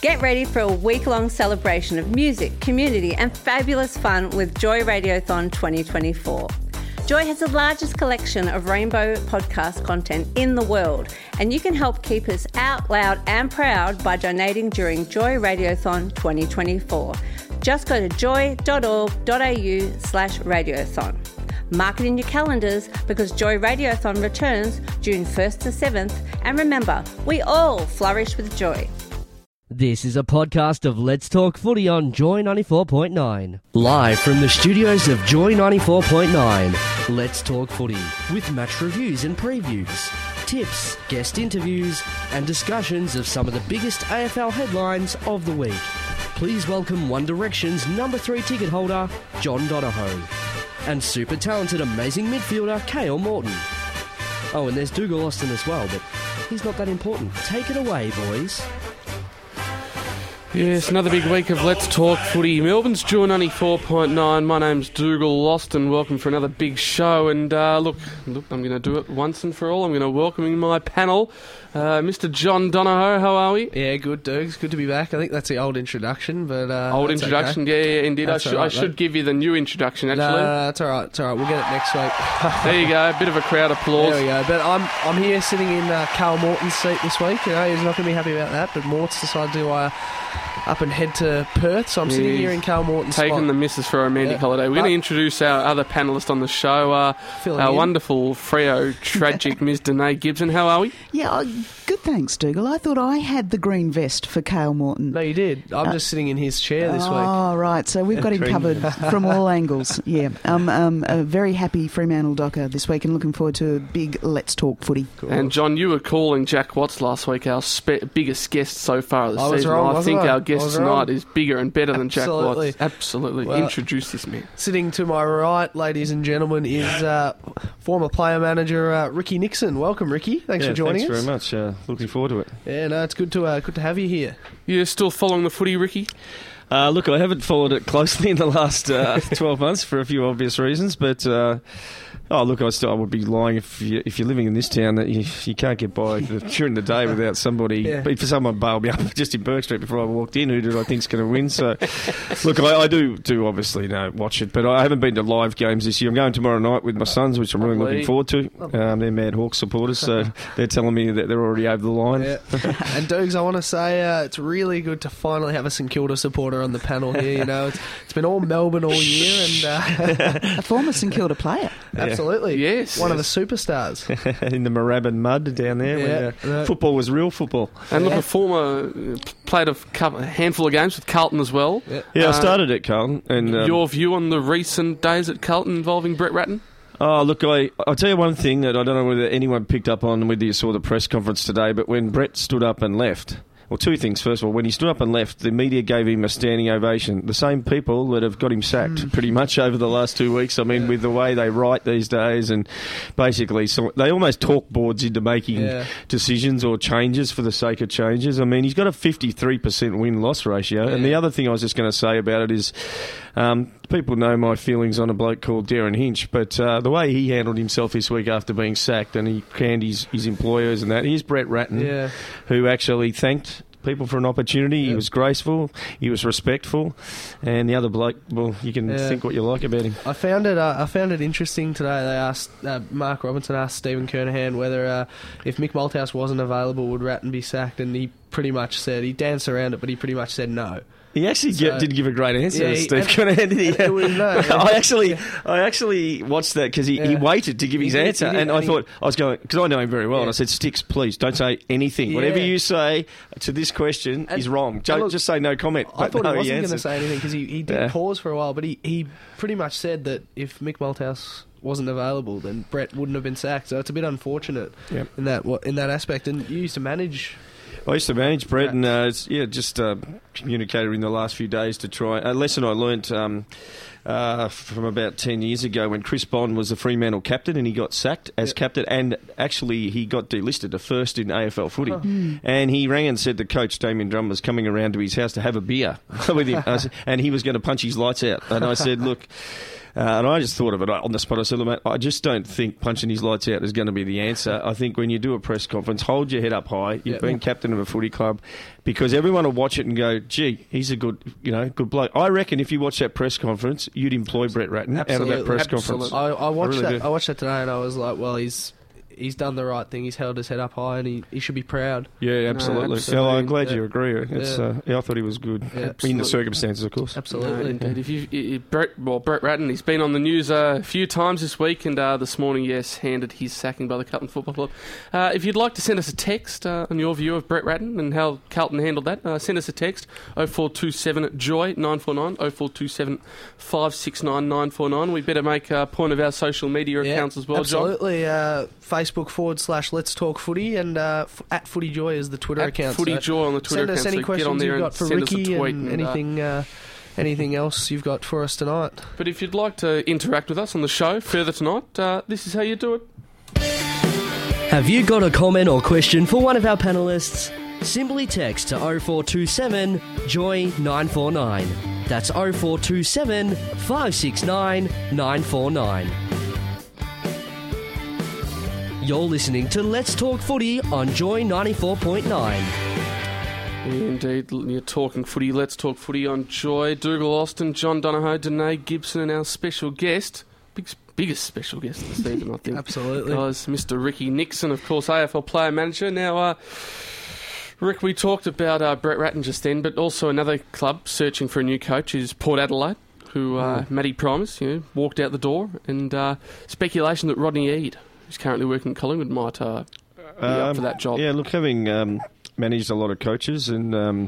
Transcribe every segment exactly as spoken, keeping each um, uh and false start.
Get ready for a week-long celebration of music, community and fabulous fun with Joy Radiothon twenty twenty-four. Joy has the largest collection of rainbow podcast content in the world, and you can help keep us out loud and proud by donating during Joy Radiothon twenty twenty-four. Just go to joy.org.au slash radiothon. Mark it in your calendars because Joy Radiothon returns June first to seventh, and remember, we all flourish with joy. This is a podcast of Let's Talk Footy on Joy ninety-four point nine. Live from the studios of Joy ninety-four point nine. Let's Talk Footy with match reviews and previews, tips, guest interviews and discussions of some of the biggest A F L headlines of the week. Please welcome One Direction's number three ticket holder, John Donahoe, and super talented amazing midfielder, Kale Morton. Oh, and there's Dougal Austin as well, but he's not that important. Take it away, boys. Yes, another big week of Let's Talk Footy. Melbourne's Joy ninety-four point nine. My name's Dougal Austin. Welcome for another big show. And uh, look, look, I'm going to do it once and for all. I'm going to welcome in my panel, uh, Mister John Donahoe. How are we? Yeah, good, Dougs. Good to be back. I think that's the old introduction, but uh, old introduction. Okay. Yeah, yeah, indeed. That's I should, right, I should mate. give you the new introduction. Actually, no, no, no, that's all right. It's all right. We'll get it next week. There you go. A bit of a crowd applause. There we go. But I'm I'm here sitting in uh, Carl Morton's seat this week. You know, he's not going to be happy about that. But Mort's decided to uh, up and head to Perth, so I'm Yeah, sitting here in Carl Morton's taking spot. the missus for a romantic Yeah. holiday. We're But- going to introduce our other panellist on the show, uh, Filling our in. wonderful Freo tragic Miz Danae Gibson. How are we? Yeah, uh, good thanks, Dougal. I thought I had the green vest for Kale Morton. No, you did. I'm Uh, just sitting in his chair this week. Oh, right. So we've got him Green covered from all angles. Yeah. Um, um, a very happy Fremantle Docker this week and looking forward to a big Let's Talk Footy. And John, you were calling Jack Watts last week our spe- biggest guest so far of the I was season. wrong, I wasn't think I? our I guest was tonight wrong. is bigger and better than Jack Absolutely. Watts. Absolutely. Well- Introduce this man. Sitting to my right, ladies and gentlemen, is uh, former player manager uh, Ricky Nixon. Welcome, Ricky. Thanks yeah, for joining thanks us. very much. Uh, looking forward to it. Yeah, no, it's good to uh, good to have you here. You're still following the footy, Ricky? Uh, look, I haven't followed it closely in the last uh, twelve months for a few obvious reasons, but uh, oh, look, I still I would be lying if you, if you're living in this town that you, you can't get by the, during the day without somebody. Yeah. But for someone bailed me up just in Burke Street before I walked in, who did I think's going to win? So, look, I, I do do obviously you know, watch it, but I haven't been to live games this year. I'm going tomorrow night with my sons, which I'm really Lovely. looking forward to. Um, they're Mad Hawks supporters, so they're telling me that they're already over the line. Yeah. And Dougs, I want to say uh, it's really good to finally have a St Kilda supporter on the panel here. You know, it's, it's been all Melbourne all year, and uh, A former St Kilda player. absolutely, Yes. one of the superstars. in the Moorabbin mud down there. Yeah, when, uh, right. Football was real football. And look, a former uh, played a, couple, a handful of games with Carlton as well. Yeah. Yeah, Uh, I started at Carlton. And, um, Your view on the recent days at Carlton involving Brett Ratton? Oh, look, I, I'll tell you one thing that I don't know whether anyone picked up on whether you saw the press conference today, but when Brett stood up and left, well, two things. First of all, when he stood up and left, the media gave him a standing ovation. The same people that have got him sacked Mm. pretty much over the last two weeks. I mean, Yeah. with the way they write these days, and basically so they almost talk boards into making Yeah. decisions or changes for the sake of changes. I mean, he's got a fifty-three percent win-loss ratio. And Yeah. the other thing I was just going to say about it is um, people know my feelings on a bloke called Darren Hinch, but uh, the way he handled himself this week after being sacked and he canned his, his employers and that, here's Brett Ratton, Yeah. who actually thanked people for an opportunity. He Yeah. was graceful, he was respectful, and the other bloke, well, you can Yeah. think what you like about him. I found it. Uh, I found it interesting today. They asked uh, Mark Robinson asked Stephen Kernahan whether uh, if Mick Malthouse wasn't available, would Ratton be sacked, and he pretty much said he danced around it, but he pretty much said no. He actually So- ge- did give a great answer, Yeah, to he- Steve and- Kernahan, did he? and it was no, yeah. I actually, I actually watched that because he, he Yeah. waited to give He his did, answer, he did, and I and he- thought I was going because I know him very well, Yeah. and I said, "Sticks, please don't say anything. Yeah. Whatever you say to this question And- is wrong. and Don't look, just say no comment." I But thought no, he wasn't going to answered. say anything because he, he did Yeah. pause for a while, but he, he pretty much said that if Mick Malthouse wasn't available, then Brett wouldn't have been sacked. So it's a bit unfortunate Yep. in that wa- in that aspect. And you used to manage. I used to manage Brett, and uh, it's, yeah, just uh, communicated in the last few days to try. A lesson I learnt um, uh, from about ten years ago when Chris Bond was the Fremantle captain and he got sacked as Yep. captain, captain, and actually he got delisted, a first in A F L footy. And he rang and said the coach, Damien Drum, was coming around to his house to have a beer with him, I said- and he was going to punch his lights out. And I said, look, Uh, and I just thought of it on the spot. I said, look, mate, I just don't think punching his lights out is going to be the answer. I think when you do a press conference, hold your head up high. You've Yep. been captain of a footy club, because everyone will watch it and go, gee, he's a good, you know, good bloke. I reckon if you watch that press conference, you'd employ Brett Ratton out of that press Absolutely. conference. I, I watched really that. do. I watched that today, and I was like, well, he's he's done the right thing. He's held his head up high, and he, he should be proud. Yeah, absolutely. absolutely. Yeah, I'm glad Yeah. you agree. It's, Yeah. uh, yeah, I thought he was good. Yeah, In absolutely. the circumstances, of course. No, Absolutely. indeed. If you, you, Brett, well, Brett Ratton, he's been on the news uh, a few times this week, and uh, this morning, yes, handed his sacking by the Carlton Football Club. Uh, if you'd like to send us a text uh, on your view of Brett Ratton and how Carlton handled that, uh, send us a text oh four two seven joy nine four nine oh four two seven five six nine nine four nine. We better make a point of our social media Yeah, accounts as well, John. absolutely. Uh, Facebook forward slash Let's Talk Footy, and uh, f- at Footy Joy is the Twitter At account. Footy so Joy on the Twitter send us account. any so questions get on there you've and got for send us a Ricky tweet and, and, uh, anything uh, anything else you've got for us tonight. But if you'd like to interact with us on the show further tonight, uh, this is how you do it. Have you got a comment or question for one of our panellists? Simply text to oh four two seven joy nine four nine. That's oh four two seven five six nine nine four nine. You're listening to Let's Talk Footy on Joy ninety-four point nine. Indeed, you're talking footy. Let's talk footy on Joy. Dougal Austin, John Donohoe, Danae Gibson, and our special guest, big, biggest special guest this season, I think. Absolutely. Guys, Mister Ricky Nixon, of course, A F L player manager. Now, uh, Rick, we talked about uh, Brett Ratton just then, but also another club searching for a new coach is Port Adelaide, who uh, Matty Primus, you know, walked out the door, and uh, speculation that Rodney Eade, who's currently working at Collingwood, might uh, be up for that job. Yeah, look, having um, managed a lot of coaches and um,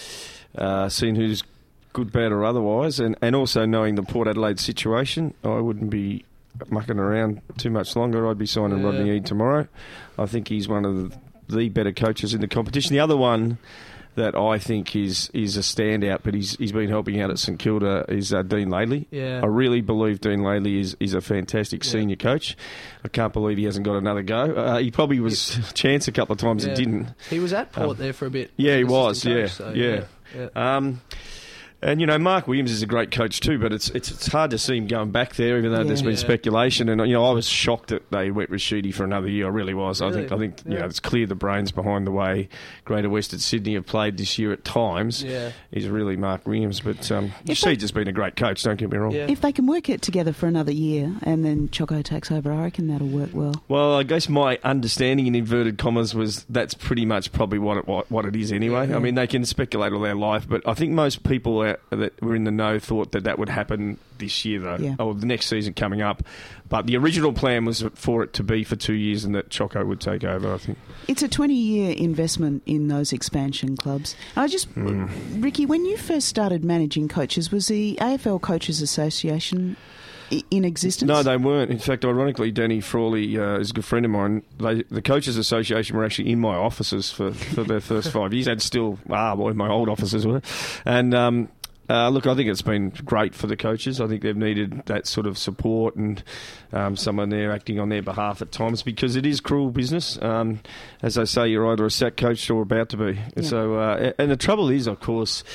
uh, seen who's good, bad or otherwise, and, and also knowing the Port Adelaide situation, I wouldn't be mucking around too much longer. I'd be signing Yeah. Rodney Eade tomorrow. I think he's one of the, the better coaches in the competition. The other one that I think is is a standout, but he's he's been helping out at St Kilda, is uh, Dean Laidley. Yeah. I really believe Dean Laidley is, is a fantastic Yeah. senior coach. I can't believe he hasn't got another go. Uh, he probably was chance a couple of times Yeah. and didn't. He was at Port Um, there for a bit. Yeah, he as was. assistant Yeah, coach, so, yeah. yeah. Um, and you know, Mark Williams is a great coach too, but it's it's, it's hard to see him going back there, even though Yeah. there's been Yeah. speculation. And you know, I was shocked that they went Rashidi for another year. I really was. I Really? think I think you Yeah. know, it's clear the brains behind the way Greater Western Sydney have played this year at times Yeah. is really Mark Williams. But um, If they- Rashidi's just been a great coach. Don't get me wrong. Yeah. If they can work it together for another year and then Choco takes over, I reckon that'll work well. Well, I guess my understanding in inverted commas was that's pretty much probably what it, what, what it is anyway. Yeah. I mean, they can speculate all their life, but I think most people out, that were in the know thought that that would happen this year, though, Yeah. or the next season coming up. But the original plan was for it to be for two years and that Choco would take over, I think. It's a twenty-year investment in those expansion clubs. I just, Hmm. Ricky, when you first started managing coaches, was the A F L Coaches Association i- in existence? No, they weren't. In fact, ironically, Danny Frawley uh, is a good friend of mine. They, the Coaches Association were actually in my offices for, for their first five years, and still are, boy, my old offices were. And um, uh, look, I think it's been great for the coaches. I think they've needed that sort of support and um, someone there acting on their behalf at times, because it is cruel business. Um, as they say, you're either a sack coach or about to be. Yeah. So, uh, and the trouble is, of course,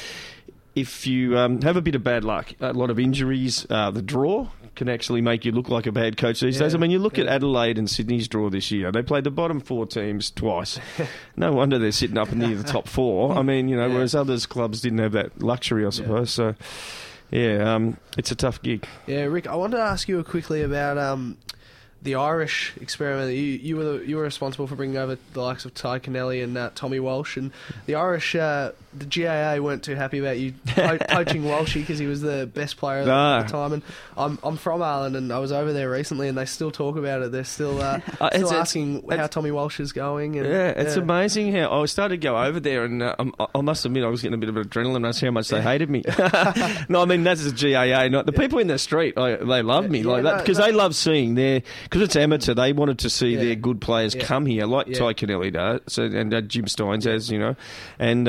if you um, have a bit of bad luck, a lot of injuries, uh, the draw can actually make you look like a bad coach these Yeah, days. I mean, you look at yeah. Adelaide and Sydney's draw this year. They played the bottom four teams twice. No wonder they're sitting up near the top four. I mean, you know, Yeah. whereas others clubs didn't have that luxury, I suppose. So, yeah, um, it's a tough gig. Yeah, Rick, I wanted to ask you quickly about um, the Irish experiment. You, you were the, you were responsible for bringing over the likes of Ty Kennelly and uh, Tommy Walsh, and the Irish, uh, the G A A weren't too happy about you po- poaching Walshy because he was the best player No. at the time. And I'm I'm from Ireland, and I was over there recently, and they still talk about it. They're still uh, Uh, still it's- asking it's- how Tommy Walsh is going. And, Yeah, it's amazing how I started to go over there, and uh, um, I- I must admit I was getting a bit of adrenaline. That's how much they hated me. No, I mean that's the G A A. Not the people in the street. I, they love me Yeah, like that no, because no. they love seeing their because it's amateur. They wanted to see Yeah. their good players Yeah. come here, like Yeah. Ty Kennelly does, so, and uh, Jim Steins has, you know, and um,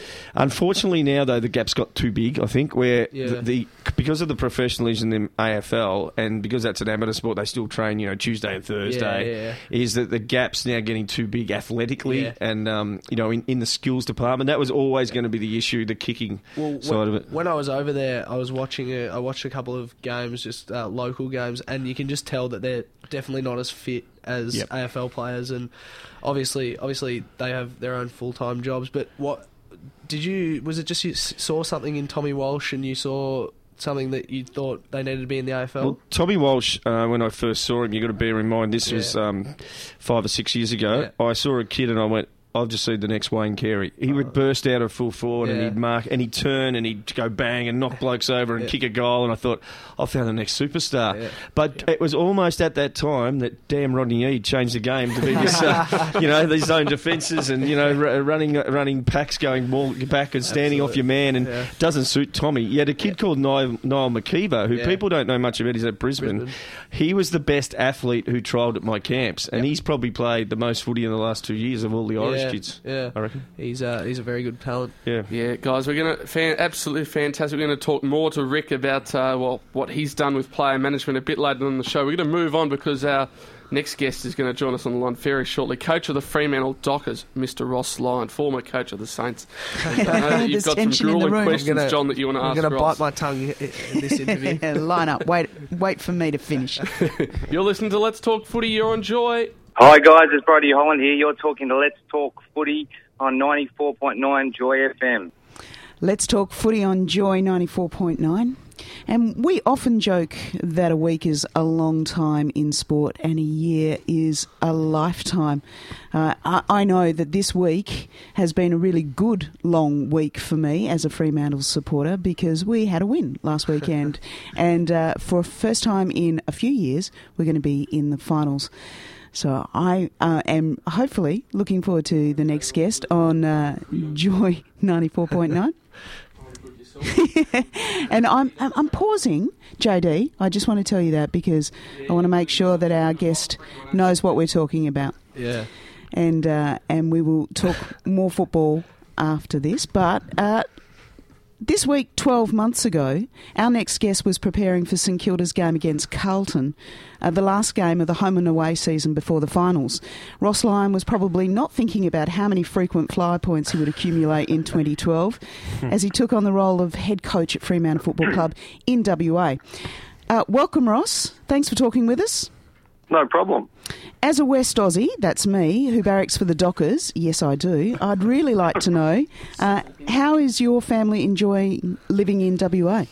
Unfortunately, now though the gap's got too big. I think where Yeah. the, the because of the professionalism in the A F L and because that's an amateur sport, they still train you know Tuesday and Thursday. Yeah, yeah. Is that the gap's now getting too big athletically Yeah. and um, you know in, in the skills department. That was always going to be the issue, the kicking Well, side when, of it. when I was over there, I was watching a, I watched a couple of games, just uh, local games, and you can just tell that they're definitely not as fit as Yep. A F L players, and obviously, obviously they have their own full time jobs. But what did you? Was it just you s- saw something in Tommy Walsh, and you saw something that you thought they needed to be in the A F L? Well, Tommy Walsh, uh, when I first saw him, you've got to bear in mind this Yeah. was um, five or six years ago. Yeah. I saw a kid and I went, I've just seen the next Wayne Carey. He would burst out of full forward and Yeah. he'd mark and he'd turn and he'd go bang and knock blokes over and Yeah. kick a goal. And I thought, I found the next superstar. Yeah. But it was almost at that time that damn Rodney Eade changed the game to be this, uh, you know, these zone defences and you know r- running running packs going more back and standing off your man and Yeah. doesn't suit Tommy. You had a kid called Niall, Niall McKeever, who Yeah. people don't know much about. He's at Brisbane. Brisbane. He was the best athlete who trialled at my camps, and Yep. he's probably played the most footy in the last two years of all the Irish yeah, kids. Yeah, I reckon. he's uh, he's a very good talent. Yeah. Yeah, guys, we're going to fan, absolutely fantastic. We're going to talk more to Rick about uh, well what he's done with player management a bit later in the show. We're going to move on because our next guest is going to join us on the line very shortly. Coach of the Fremantle Dockers, Mister Ross Lyon, former coach of the Saints. And I know that you've There's got some tension in the grueling room. questions, I'm gonna- John, that you want to I'm ask going to Ross. bite my tongue in in this interview. Line up. Wait, wait for me to finish. You're listening to Let's Talk Footy. You're on Joy. Hi guys, it's Brody Holland here. You're talking to Let's Talk Footy on ninety-four point nine Joy F M. Let's talk footy on Joy ninety-four point nine. And we often joke that a week is a long time in sport and a year is a lifetime. Uh, I, I know that this week has been a really good long week for me as a Fremantle supporter because we had a win last weekend. and uh, for a first time in a few years, we're going to be in the finals. So I uh, am hopefully looking forward to the next guest on uh, Joy ninety-four point nine. And I'm I'm pausing, J D. I just want to tell you that because I want to make sure that our guest knows what we're talking about. Yeah. And uh, and we will talk more football after this. But uh, this week, twelve months ago, our next guest was preparing for St Kilda's game against Carlton, uh, the last game of the home and away season before the finals. Ross Lyon was probably not thinking about how many frequent fly points he would accumulate in twenty twelve as he took on the role of head coach at Fremantle Football Club in W A. Uh, welcome, Ross. Thanks for talking with us. No problem. As a West Aussie, that's me, who barracks for the Dockers, yes I do, I'd really like to know, uh, how is your family enjoying living in W A?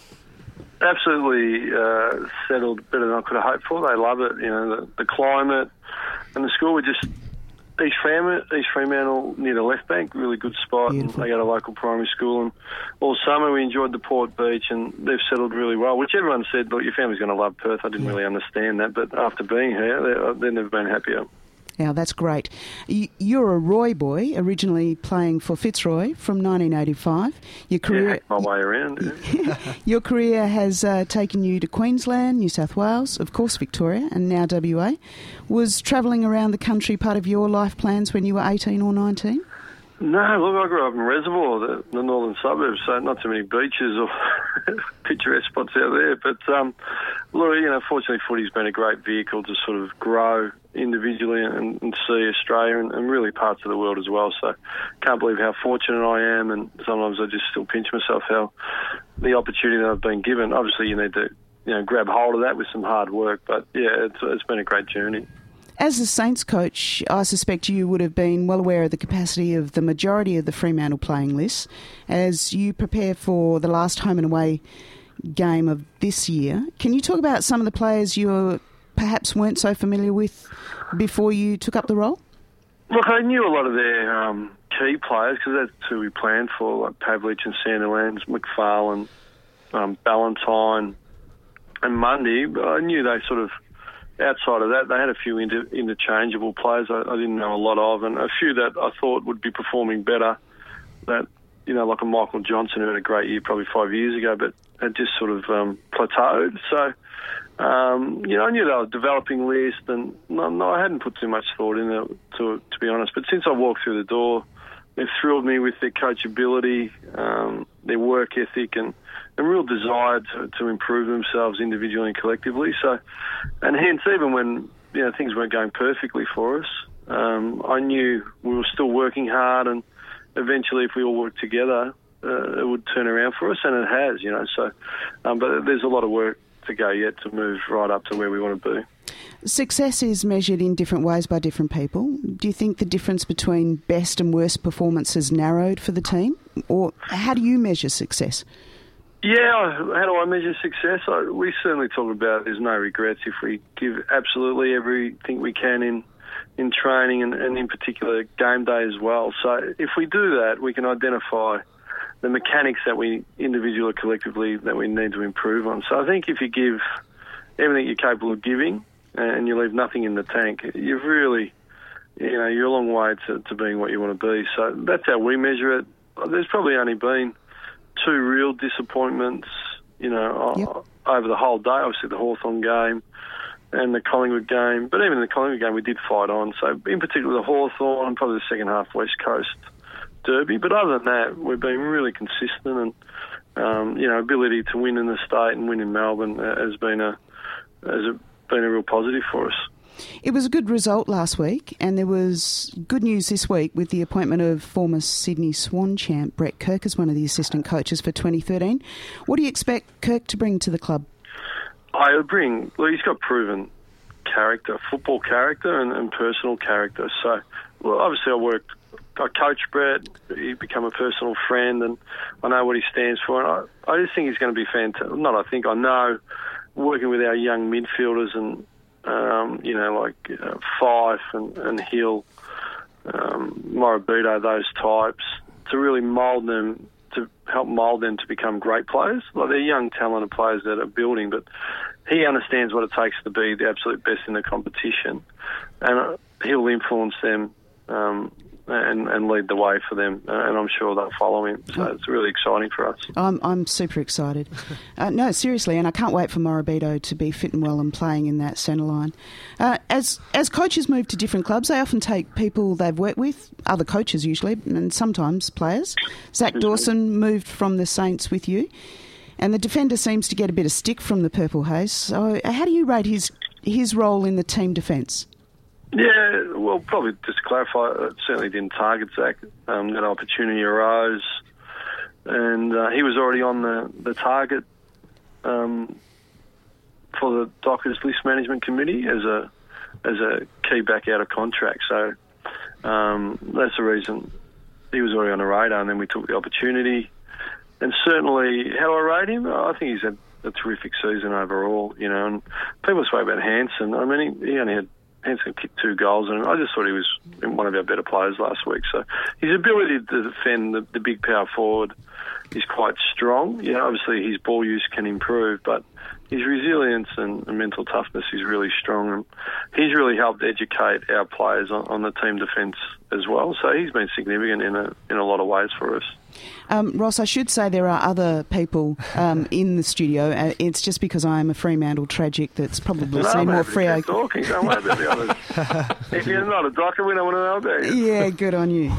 Absolutely uh, settled better than I could have hoped for. They love it, you know, the, the climate and the school. We're just East Fremantle, East Fremantle near the left bank, really good spot. And Beautiful. they got a local primary school, and all summer we enjoyed the Port Beach, and they've settled really well. Which everyone said, look, your family's going to love Perth. I didn't really understand that, but after being here, they- they've never been happier. Now, that's great. You- You're a Roy boy, originally playing for Fitzroy from nineteen eighty-five. Your Yeah, career, hacked my way around. Yeah. your career has uh, taken you to Queensland, New South Wales, of course Victoria, and now W A. Was travelling around the country part of your life plans when you were eighteen or nineteen? No, look, I grew up in Reservoir, the, the northern suburbs, so not too many beaches or picturesque spots out there. But, um, look, you know, fortunately footy's been a great vehicle to sort of grow individually and, and see Australia and, and really parts of the world as well. So can't believe how fortunate I am, and sometimes I just still pinch myself how the opportunity that I've been given. Obviously, you need to, you know, grab hold of that with some hard work. But, yeah, it's, it's been a great journey. As a Saints coach, I suspect you would have been well aware of the capacity of the majority of the Fremantle playing list. As you prepare for the last home and away game of this year, can you talk about some of the players you perhaps weren't so familiar with before you took up the role? Look, I knew a lot of their um, key players because that's who we planned for, like Pavlich and Sandilands, McFarlane, um, Ballantyne and Mundy. But I knew they sort of, outside of that, they had a few inter- interchangeable players I, I didn't know a lot of, and a few that I thought would be performing better. That, you know, like a Michael Johnson who had a great year probably five years ago, but had just sort of um, plateaued. So, um, you know, I knew they were developing list, and no, no, I hadn't put too much thought in it, to, to be honest. But since I walked through the door they've thrilled me with their coachability, um, their work ethic, and a real desire to, to improve themselves individually and collectively. So, and hence, even when you know things weren't going perfectly for us, um, I knew we were still working hard, and eventually, if we all worked together, uh, it would turn around for us, and it has. You know, so, um, but there's a lot of work to go yet to move right up to where we want to be. Success is measured in different ways by different people. Do you think the difference between best and worst performance has narrowed for the team? Or how do you measure success? Yeah, how do I measure success? I, we certainly talk about there's no regrets if we give absolutely everything we can in, in training and, and in particular game day as well. So if we do that, we can identify the mechanics that we individually or collectively that we need to improve on. So I think if you give everything you're capable of giving and you leave nothing in the tank, you've really, you know, you're a long way to, to being what you want to be. So that's how we measure it. There's probably only been two real disappointments, you know, yep. over the whole day. Obviously the Hawthorn game and the Collingwood game. But even in the Collingwood game, we did fight on. So in particular the Hawthorn and probably the second half West Coast derby. But other than that, we've been really consistent and, um, you know, ability to win in the state and win in Melbourne has been a has been a real positive for us. It was a good result last week, and there was good news this week with the appointment of former Sydney Swan champ Brett Kirk as one of the assistant coaches for twenty thirteen. What do you expect Kirk to bring to the club? I would bring, well, he's got proven character, football character and, and personal character. So, well, obviously I worked, I coached Brett, he's become a personal friend, and I know what he stands for. And I, I just think he's going to be fantastic. Not I think, I know, working with our young midfielders and Um, you know, like uh, Fife and, and Hill, um, Morabito, those types, to really mould them, to help mould them to become great players. Like they're young, talented players that are building, but he understands what it takes to be the absolute best in the competition, and uh, he'll influence them um, and, and lead the way for them, uh, and I'm sure they'll follow him. So it's really exciting for us. I'm I'm super excited. Uh, no, seriously, and I can't wait for Morabito to be fit and well and playing in that centre line. Uh, as as coaches move to different clubs, they often take people they've worked with, other coaches usually, and sometimes players. Zach Dawson moved from the Saints with you, and the defender seems to get a bit of stick from the Purple Haze. So how do you rate his his role in the team defence? Yeah, well, probably just to clarify, I certainly didn't target Zach. Um, that opportunity arose, and uh, he was already on the, the target um, for the Dockers List Management Committee as a as a key back out of contract. So um, that's the reason he was already on the radar, and then we took the opportunity. And certainly, how do I rate him? I think he's had a terrific season overall, you know, and people spoke about Hansen. I mean, he, he only had Hansen kicked two goals, and I just thought he was one of our better players last week. So his ability to defend the, the big power forward is quite strong. You know, obviously his ball use can improve, but his resilience and, and mental toughness is really strong. And he's really helped educate our players on, on the team defence as well. So he's been significant in a in a lot of ways for us. Um, Ross, I should say there are other people um, in the studio. Uh, it's just because I am a Fremantle tragic that's probably no, seen more Freo. Freo. Talking, don't worry about the others. If you're not a doctor, we don't want to know about you. Yeah, good on you.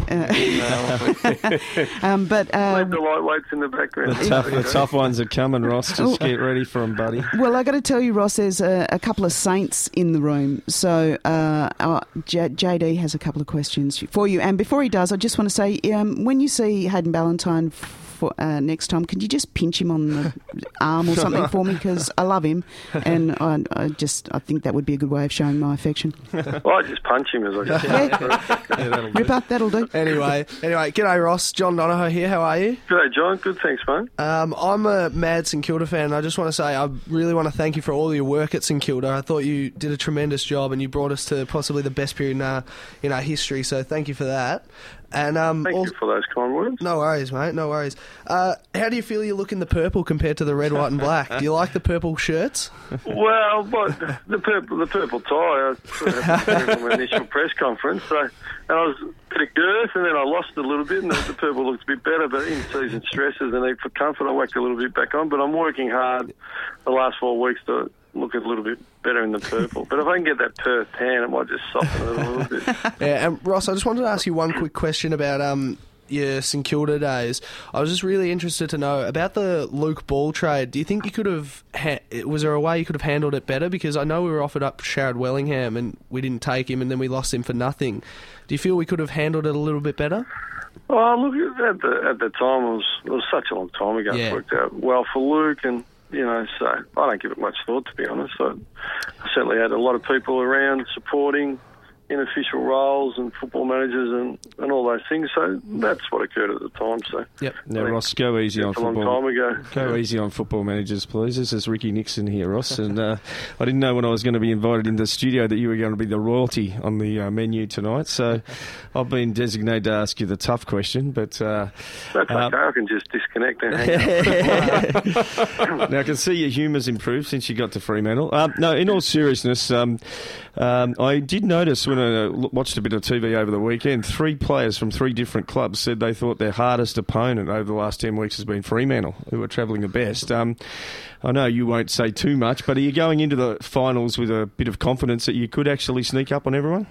Uh, um, but uh, leave the lightweights in the background. The tough, the tough ones are coming, Ross. Just get ready for them, buddy. Well, I got to tell you, Ross, there's a, a couple of Saints in the room. So uh, our J- JD has a couple of questions for you. And before he does, I just want to say, um, when you see Hayden Ballantyne for, uh, next time, could you just pinch him on the arm or something for me? Because I love him, and I, I just I think that would be a good way of showing my affection. Well, I just punch him as I go. Yeah. Yeah, that'll Ripper, that'll do. Anyway, anyway, g'day Ross, John Donohoe here. How are you? G'day, John. Good, thanks, mate. Um, I'm a mad St Kilda fan, and I just want to say I really want to thank you for all your work at St Kilda. I thought you did a tremendous job, and you brought us to possibly the best period in our, in our history. So thank you for that. And um, Thank also, you for those kind words. No worries, mate. No worries. Uh, how do you feel you look in the purple compared to the red, white, and black? Do you like the purple shirts? Well, but the purple, the purple tie. I sort of had it from my initial press conference. So, and I was a bit of girth, and then I lost it a little bit, and the, the purple looked a bit better. But in season stresses and need for comfort, I whacked a little bit back on. But I'm working hard the last four weeks to look a little bit better in the purple. But if I can get that Perth tan, it might just soften it a little bit. Yeah, and Ross, I just wanted to ask you one quick question about um your St Kilda days. I was just really interested to know about the Luke Ball trade. Do you think you could have, ha- was there a way you could have handled it better? Because I know we were offered up Sharad Wellingham and we didn't take him and then we lost him for nothing. Do you feel we could have handled it a little bit better? Oh, look, at the, at the time, it was, it was such a long time ago. Yeah. It worked out well for Luke, and, you know, so I don't give it much thought, to be honest. I, I certainly had a lot of people around supporting in official roles and football managers and, and all those things. So that's what occurred at the time. So Yep. Now, Ross, go easy on a long football. time ago. Go easy on football managers, please. This is Ricky Nixon here, Ross, and uh, I didn't know when I was going to be invited into the studio that you were going to be the royalty on the uh, menu tonight. So I've been designated to ask you the tough question, but uh, That's uh, okay. I can just disconnect and hang up. now I can see your humour's improved since you got to Fremantle. Um, no, in all seriousness, um, um, I did notice when I watched a bit of T V over the weekend, three players from three different clubs said they thought their hardest opponent over the last ten weeks has been Fremantle, who were travelling the best. Um, I know you won't say too much, but are you going into the finals with a bit of confidence that you could actually sneak up on everyone?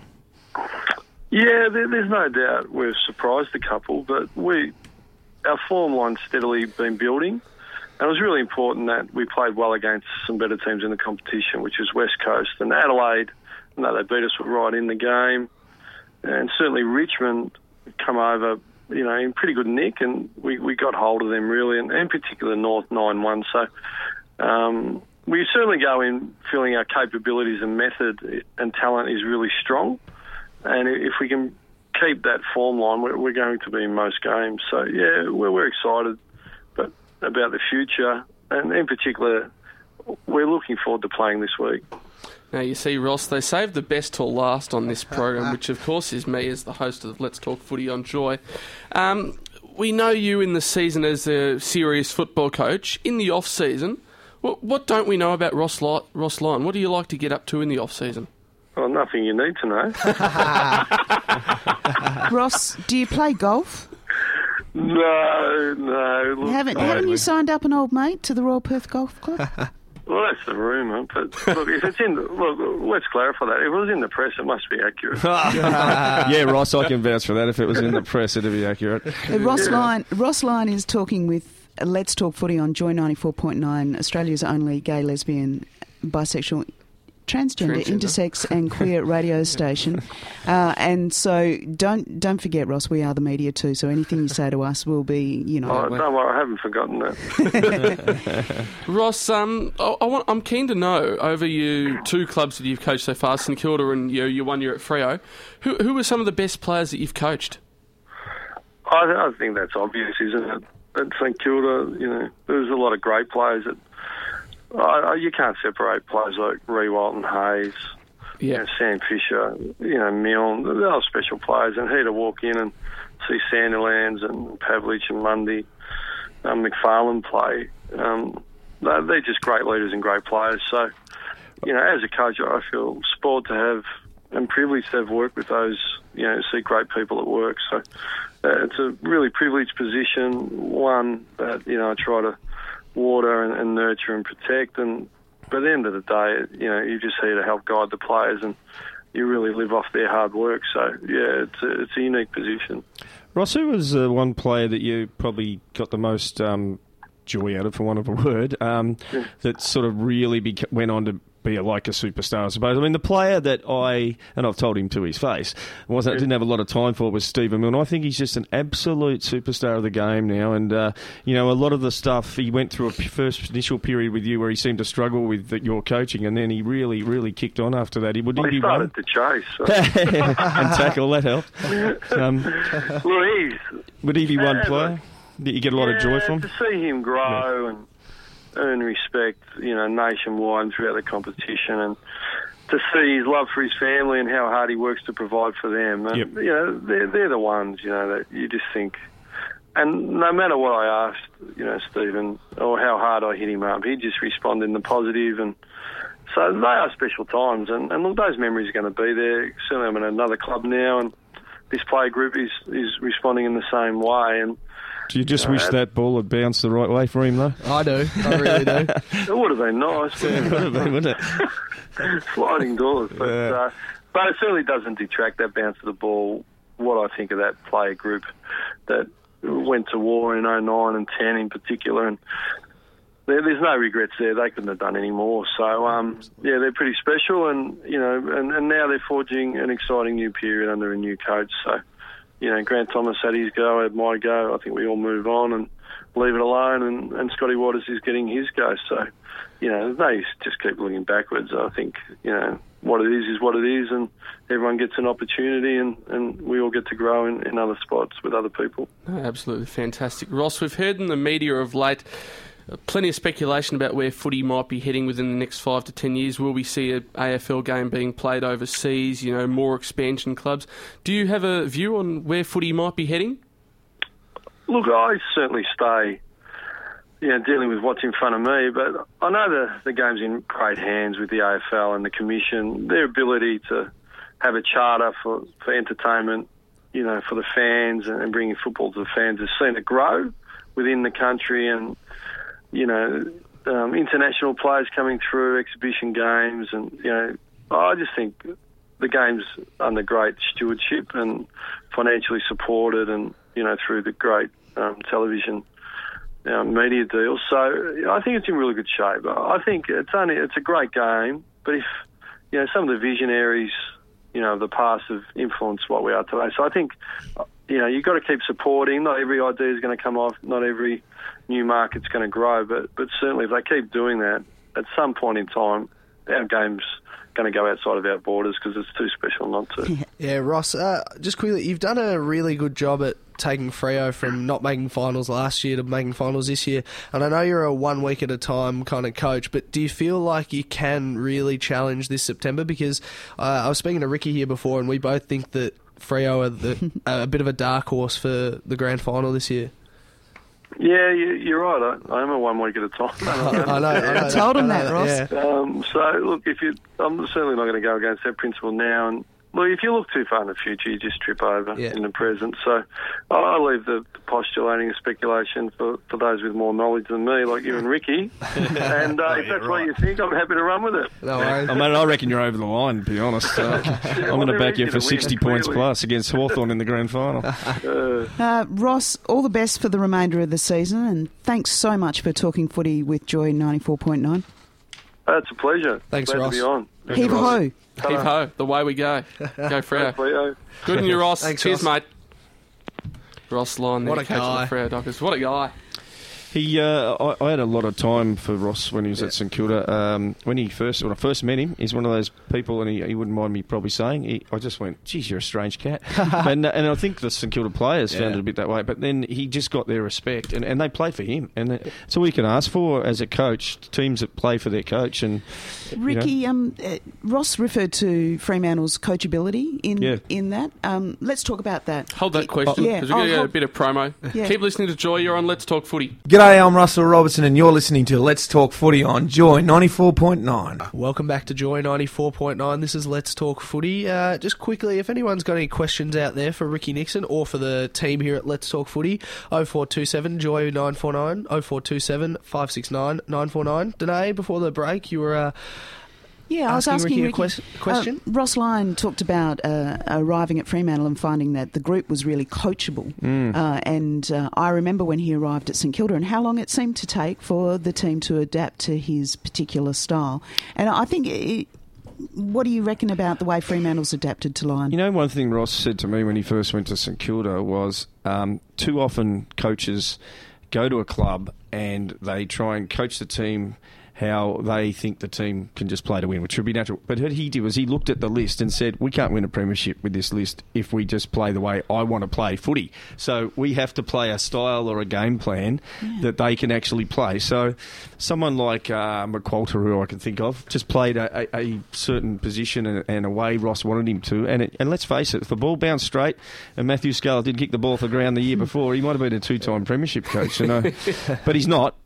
Yeah, there, there's no doubt we've surprised a couple, but we our form line's steadily been building. And it was really important that we played well against some better teams in the competition, which is West Coast and Adelaide. You know, they beat us right in the game. And certainly Richmond come over, you know, in pretty good nick, and we, we got hold of them really, and in particular North nine one. So um, we certainly go in feeling our capabilities and method and talent is really strong. And if we can keep that form line, we're, we're going to be in most games. So, yeah, we're, we're excited but about the future, and in particular, we're looking forward to playing this week. Now, you see, Ross, they saved the best till last on this program, which, of course, is me as the host of Let's Talk Footy on Joy. Um, we know you in the season as a serious football coach. In the off-season, what, what don't we know about Ross, Li- Ross Lyon? What do you like to get up to in the off-season? Well, nothing you need to know. Ross, do you play golf? No, no. Look, haven't no. haven't you signed up an old mate to the Royal Perth Golf Club? Well, that's the rumour, but look, if it's in, the, look, let's clarify that. If it was in the press, it must be accurate. Yeah, Ross, I can vouch for that. If it was in the press, it'd be accurate. Uh, Ross Lyon, Ross Lyon is talking with Let's Talk Footy on Joy ninety-four point nine, Australia's only gay, lesbian, bisexual, transgender, Transgender. intersex and queer radio station. Uh, and so don't don't forget, Ross, we are the media too, so anything you say to us will be, you know... Oh, don't worry, I haven't forgotten that. Ross, um, I, I want, I'm keen to know, over you two clubs that you've coached so far, St Kilda and you, your one year at Freo, who, who are some of the best players that you've coached? I, I think that's obvious, isn't it? At St Kilda, you know, there's a lot of great players that... Uh, you can't separate players like Ree Walton, Hayes, Yeah. you know, Sam Fisher, you know, Milne. They're all special players, and here to walk in and see Sandilands and Pavlich and Mundy, um, McFarlane play. Um, they're, they're just great leaders and great players. So, you know, as a coach, I feel spoiled to have and privileged to have worked with those, you know, see great people at work. So uh, it's a really privileged position, one that, you know, I try to water and, and nurture and protect, and but at the end of the day, you know, you're just here to help guide the players, and you really live off their hard work. So yeah, it's a, it's a unique position. Ross, who was uh, one player that you probably got the most um, joy out of, for want of a word, um, Yeah. that sort of really beca- went on to be a, like a superstar, I suppose? I mean, the player that I, and I've told him to his face, wasn't, Yeah. didn't have a lot of time for was Stephen Milne. I think he's just an absolute superstar of the game now, and, uh, you know, a lot of the stuff, he went through a p- first initial period with you where he seemed to struggle with the, your coaching, and then he really, really kicked on after that. He would Well, he he be one? started to chase. So. And tackle, that helped. Um, Well, he's would he be one Yeah, player that you get a lot yeah, of joy from? to see him grow and earn respect, you know, nationwide and throughout the competition, and to see his love for his family and how hard he works to provide for them. And, Yep. you know, they're, they're the ones, you know, that you just think. And no matter what I asked, you know, Stephen, or how hard I hit him up, he'd just respond in the positive. And so they are special times. And, and look, those memories are going to be there. Certainly I'm in another club now, and this player group is, is responding in the same way. And Do you just wish that ball had bounced the right way for him, though? I do. I really do. It would have been nice. It would have been, wouldn't it? Sliding doors. But, Yeah. uh, but it certainly doesn't detract that bounce of the ball, what I think of that player group that went to war in oh nine and ten in particular. And there, there's no regrets there. They couldn't have done any more. So, um, yeah, they're pretty special. And, you know, and, and now they're forging an exciting new period under a new coach. So, you know, Grant Thomas had his go, I had my go. I think we all move on and leave it alone. And, and Scotty Waters is getting his go. So, you know, they just keep looking backwards. I think, you know, what it is is what it is, and everyone gets an opportunity, and, and we all get to grow in, in other spots with other people. Oh, absolutely fantastic. Ross, we've heard in the media of late uh, plenty of speculation about where footy might be heading within the next five to ten years. Will we see an A F L game being played overseas, you know, more expansion clubs? Do you have a view on where footy might be heading? Look, I certainly stay, you know, dealing with what's in front of me, but I know the, the game's in great hands with the A F L and the Commission. Their ability to have a charter for, for entertainment, you know, for the fans and, and bringing football to the fans has seen it grow within the country, and, you know, um, international players coming through, exhibition games, and, you know, I just think the game's under great stewardship and financially supported, and, you know, through the great um, television Um, media deals, so I think it's in really good shape. I think it's only it's a great game, but if you know some of the visionaries, you know, of the past have influenced what we are today. So I think you know you've got to keep supporting. Not every idea is going to come off. Not every new market's going to grow, but but certainly if they keep doing that, at some point in time, our game's going to go outside of our borders because it's too special not to. Yeah, Ross, uh, just quickly, you've done a really good job at taking Freo from not making finals last year to making finals this year. And I know you're a one week at a time kind of coach, but do you feel like you can really challenge this September? Because uh, I was speaking to Ricky here before, and we both think that Freo are the, a bit of a dark horse for the grand final this year. Yeah, you, you're right. I, I am a one week at a time. I know. I, know, I told him I that, know Ross. Yeah. Um, so, look, if you, I'm certainly not going to go against that principle now. And look, if you look too far in the future, you just trip over Yeah. in the present. So, I, I leave the, the postulating and speculation for, for those with more knowledge than me, like you and Ricky. And uh, if that's what you think, I'm happy to run with it. No worries. I mean, I reckon you're over the line, to be honest. Uh, I'm going to back you for sixty points plus against Hawthorn in the grand final. Uh, Uh, Ross, all the best for the remainder of the season, and thanks so much for talking footy with Joy ninety-four point nine. It's a pleasure. Thanks, Glad Ross. to be on. Heave ho. Heave ho, the way we go. Go Freo. Leo. Good on you, Ross. Thanks, Cheers, Ross. mate. Ross Lyon, What there, a coach guy. of the Freo Dockers. What a guy. He, uh, I, I had a lot of time for Ross when he was at St Kilda. Um, when he first, when I first met him, he's one of those people, and he, he wouldn't mind me probably saying. He, I just went, "Geez, you're a strange cat," and and I think the St Kilda players found Yeah. it a bit that way. But then he just got their respect, and, and they play for him, and it's all you can ask for as a coach. Teams that play for their coach, and you know. Ricky, um, uh, Ross referred to Fremantle's coachability in Yeah. in that. Um, let's talk about that. Hold that question, yeah. because we're Oh, going to get a hold- bit of promo. Yeah. Keep listening to Joy. You're on Let's Talk Footy. G'day, I'm Russell Robertson and you're listening to Let's Talk Footy on Joy ninety-four point nine. Welcome back to Joy ninety-four point nine. This is Let's Talk Footy. Uh, just quickly, if anyone's got any questions out there for Ricky Nixon or for the team here at Let's Talk Footy, oh four two seven Joy nine four nine, oh four two seven five six nine nine four nine. Danae, before the break, you were... Uh, Yeah, I was asking asking Ricky a Ricky, ques- question? Uh, Ross Lyon talked about uh, arriving at Fremantle and finding that the group was really coachable. Mm. Uh, and uh, I remember when he arrived at St Kilda and how long it seemed to take for the team to adapt to his particular style. And I think... It, what do you reckon about the way Fremantle's adapted to Lyon? You know, one thing Ross said to me when he first went to St Kilda was um, too often coaches go to a club and they try and coach the team how they think the team can just play to win, which would be natural. But what he did was he looked at the list and said, we can't win a premiership with this list if we just play the way I want to play footy. So we have to play a style or a game plan yeah. that they can actually play. So someone like uh, McQualter, who I can think of, just played a, a, a certain position and, and a way Ross wanted him to. And it, and let's face it, if the ball bounced straight and Matthew Scarlett did kick the ball off the ground the year before, he might have been a two-time premiership coach. You know? But he's not.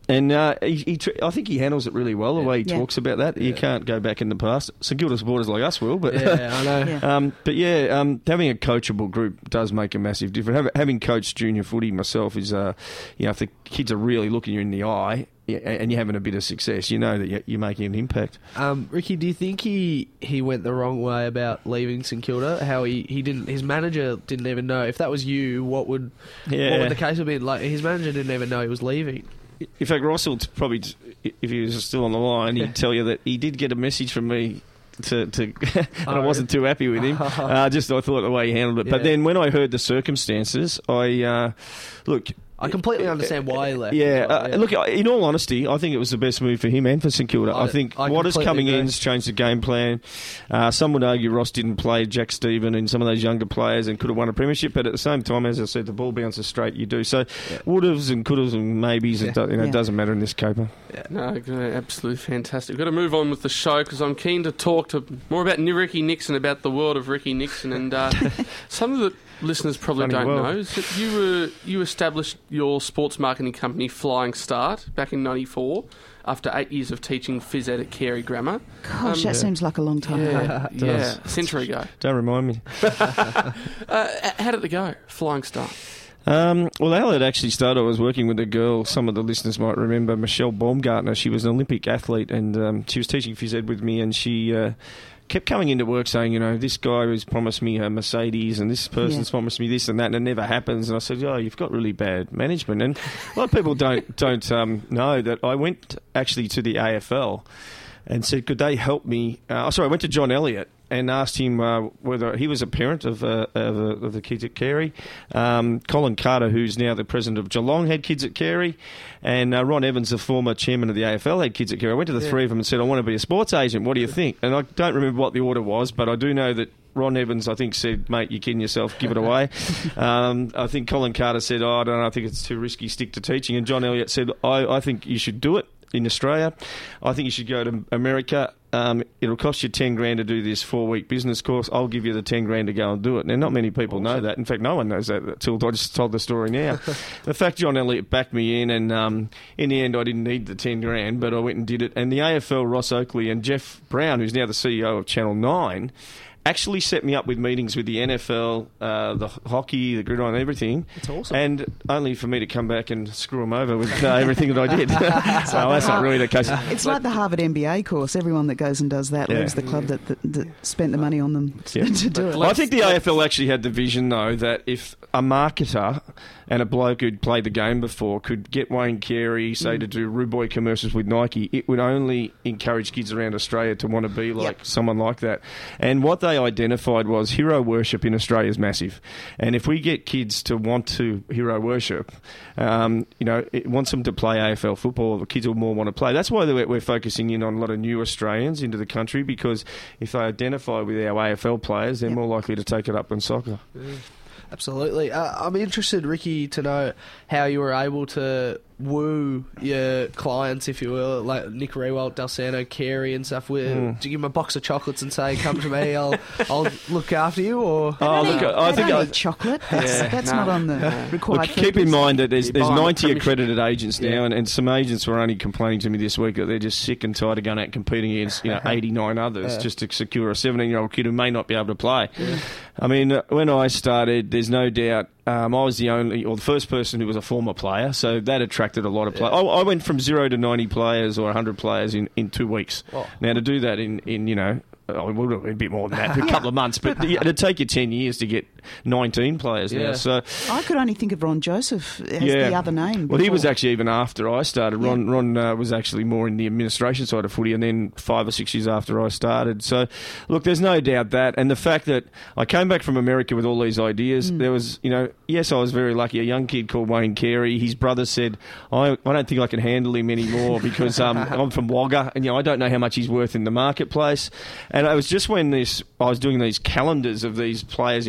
And uh, he, he tr- I think he handles it really well, the way he Yeah. talks about that. You Yeah. can't go back in the past. St Kilda supporters like us will, but Yeah, I know. Yeah. um, but yeah, um, having a coachable group does make a massive difference. Hav- Having coached junior footy myself is, uh, you know, if the kids are really looking you in the eye, yeah, and you're having a bit of success, you know that you're- you're making an impact. Um, Ricky, do you think he, he went the wrong way about leaving St Kilda? How he, he didn't, his manager didn't even know. If that was you, what would Yeah. what would the case have been? Like, his manager didn't even know he was leaving. In fact, Russell t- probably, t- if he was still on the line, he'd tell you that he did get a message from me to, to and I wasn't too happy with him. uh, just I thought the way he handled it. But Yeah. then when I heard the circumstances, I uh, look. I completely understand why he left. Yeah, as well, uh, look. In all honesty, I think it was the best move for him and for St Kilda. I, I- think I what is completely coming agree. in has changed the game plan. Uh, some would argue Ross didn't play Jack Stephen and some of those younger players and could have won a premiership, but at the same time, as I said, the ball bounces straight. You do so. Would-haves and could-haves and maybes. It do, you know, Yeah. it doesn't matter in this caper. No, good, absolutely fantastic. We've got to move on with the show because I'm keen to talk to more about Ricky Nixon, about the world of Ricky Nixon, and uh, some of the listeners probably Funny don't world. know is that you were you established your sports marketing company Flying Start back in ninety-four after eight years of teaching phys ed at Carey Grammar. Gosh, that Um, seems like a long time ago. Yeah, It yeah, does. a century ago. Don't remind me. Uh, how did it go, Flying Start? Um, well, how it actually started, I was working with a girl, some of the listeners might remember, Michelle Baumgartner. She was an Olympic athlete, and um, she was teaching phys ed with me, and she uh, kept coming into work saying, you know, this guy has promised me a Mercedes, and this person's Yeah. promised me this and that, and it never happens. And I said, oh, you've got really bad management. And a lot of people don't, don't um, know that I went actually to the A F L and said, could they help me? Uh, sorry, I went to John Elliott and asked him uh, whether he was a parent of, uh, of, uh, of the kids at Carey. Um, Colin Carter, who's now the president of Geelong, had kids at Carey. And uh, Ron Evans, the former chairman of the A F L, had kids at Carey. I went to the three of them and said, I want to be a sports agent. What do you think? And I don't remember what the order was, but I do know that Ron Evans, I think, said, mate, you're kidding yourself, give it away. um, I think Colin Carter said, oh, I don't know, I think it's too risky, stick to teaching. And John Elliott said, I, I think you should do it in Australia. I think you should go to America. Um, it'll cost you ten grand to do this four-week business course. I'll give you the ten grand to go and do it. Now, not many people know that. In fact, no one knows that until I just told the story now. The fact John Elliott backed me in, and um, in the end, I didn't need the ten grand, but I went and did it. And the A F L, Ross Oakley and Jeff Brown, who's now the C E O of Channel nine, actually set me up with meetings with the N F L, uh, the hockey, the gridiron, everything. That's awesome. And only for me to come back and screw them over with uh, everything that I did. So that's not really the case. It's like the Harvard M B A course. Everyone that goes and does that Yeah. leaves the club that, that, that spent the money on them to, Yeah. to do it. I think the A F L actually had the vision, though, that if a marketer and a bloke who'd played the game before could get Wayne Carey, say, to do Ruboy commercials with Nike, it would only encourage kids around Australia to want to be like Yep. someone like that. And what they identified was hero worship in Australia is massive. And if we get kids to want to hero worship, um, you know, it wants them to play A F L football, the kids will more want to play. That's why we're, we're focusing in on a lot of new Australians into the country, because if they identify with our A F L players, they're Yep. more likely to take it up than soccer. Absolutely. Uh, I'm interested, Ricky, to know how you were able to woo your clients, if you will, like Nick Rewalt, Dalsano, Carey and stuff. With, Mm. Do you give them a box of chocolates and say, come to me, I'll I'll look after you? Or They Oh, don't look, eat- I they think don't I- eat chocolate. That's, Yeah, that's no, not on the no. required Look, keep in food mind that there's, You there's buy 'em ninety permission. accredited agents now, Yeah. and, and some agents were only complaining to me this week that they're just sick and tired of going out and competing against you know eighty-nine others Yeah. just to secure a seventeen-year-old kid who may not be able to play. I mean, uh, when I started, there's no doubt um, I was the only or the first person who was a former player, so that attracted a lot of players. I, I went from zero to ninety players or one hundred players in, in two weeks. Oh. Now, to do that in, in you know, oh, it would have been a bit more than that, a couple of months, but it'd take you ten years to get nineteen players now. Yeah. So I could only think of Ron Joseph as Yeah. the other name. Well, he was before. actually even after I started. Ron, Yeah. Ron uh, was actually more in the administration side of footy, and then five or six years after I started. So, look, there's no doubt that, and the fact that I came back from America with all these ideas, Mm. there was, you know, yes, I was very lucky. A young kid called Wayne Carey, his brother said, I, I don't think I can handle him anymore because um, I'm from Wagga, and you know, I don't know how much he's worth in the marketplace. And it was just when this, I was doing these calendars of these players in sort of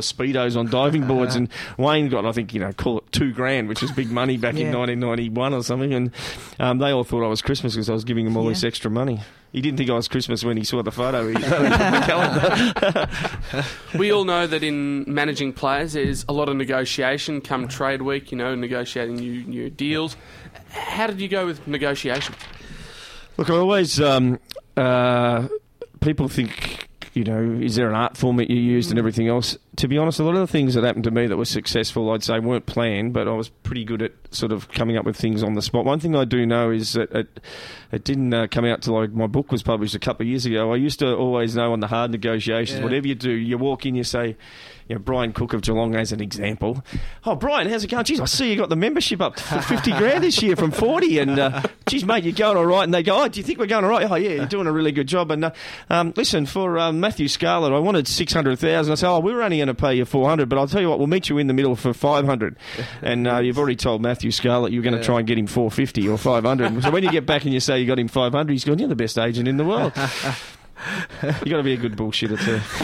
Speedos on diving boards, and Wayne got, I think, you know, call it two grand, which is big money back Yeah. in nineteen ninety-one or something, and um, they all thought I was Christmas because I was giving them all Yeah. this extra money. He didn't think I was Christmas when he saw the photo. He put the calendar. We all know that in managing players, there's a lot of negotiation come trade week, you know, negotiating new, new deals. How did you go with negotiation? Look, I always... Um, uh, people think... You know, is there an art form that you used and everything else? To be honest, a lot of the things that happened to me that were successful, I'd say, weren't planned, but I was pretty good at sort of coming up with things on the spot. One thing I do know is that it, it didn't uh, come out till like my book was published a couple of years ago. I used to always know on the hard negotiations, Yeah. whatever you do, you walk in, you say, you know, Brian Cook of Geelong as an example. Oh, Brian, how's it going? Geez, I see you got the membership up for fifty grand this year from forty, and uh, geez, mate, you're going all right. And they go, oh, do you think we're going all right? Oh, yeah, you're doing a really good job. And uh, um, listen, for um, Matthew Scarlett, I wanted six hundred thousand. I said, oh, we were only going to pay you four hundred, but I'll tell you what, we'll meet you in the middle for five hundred. And uh, you've already told Matthew Scarlett you're going to Yeah. try and get him four fifty or five hundred. So when you get back and you say you got him five hundred, he's going, you're the best agent in the world. You got to be a good bullshitter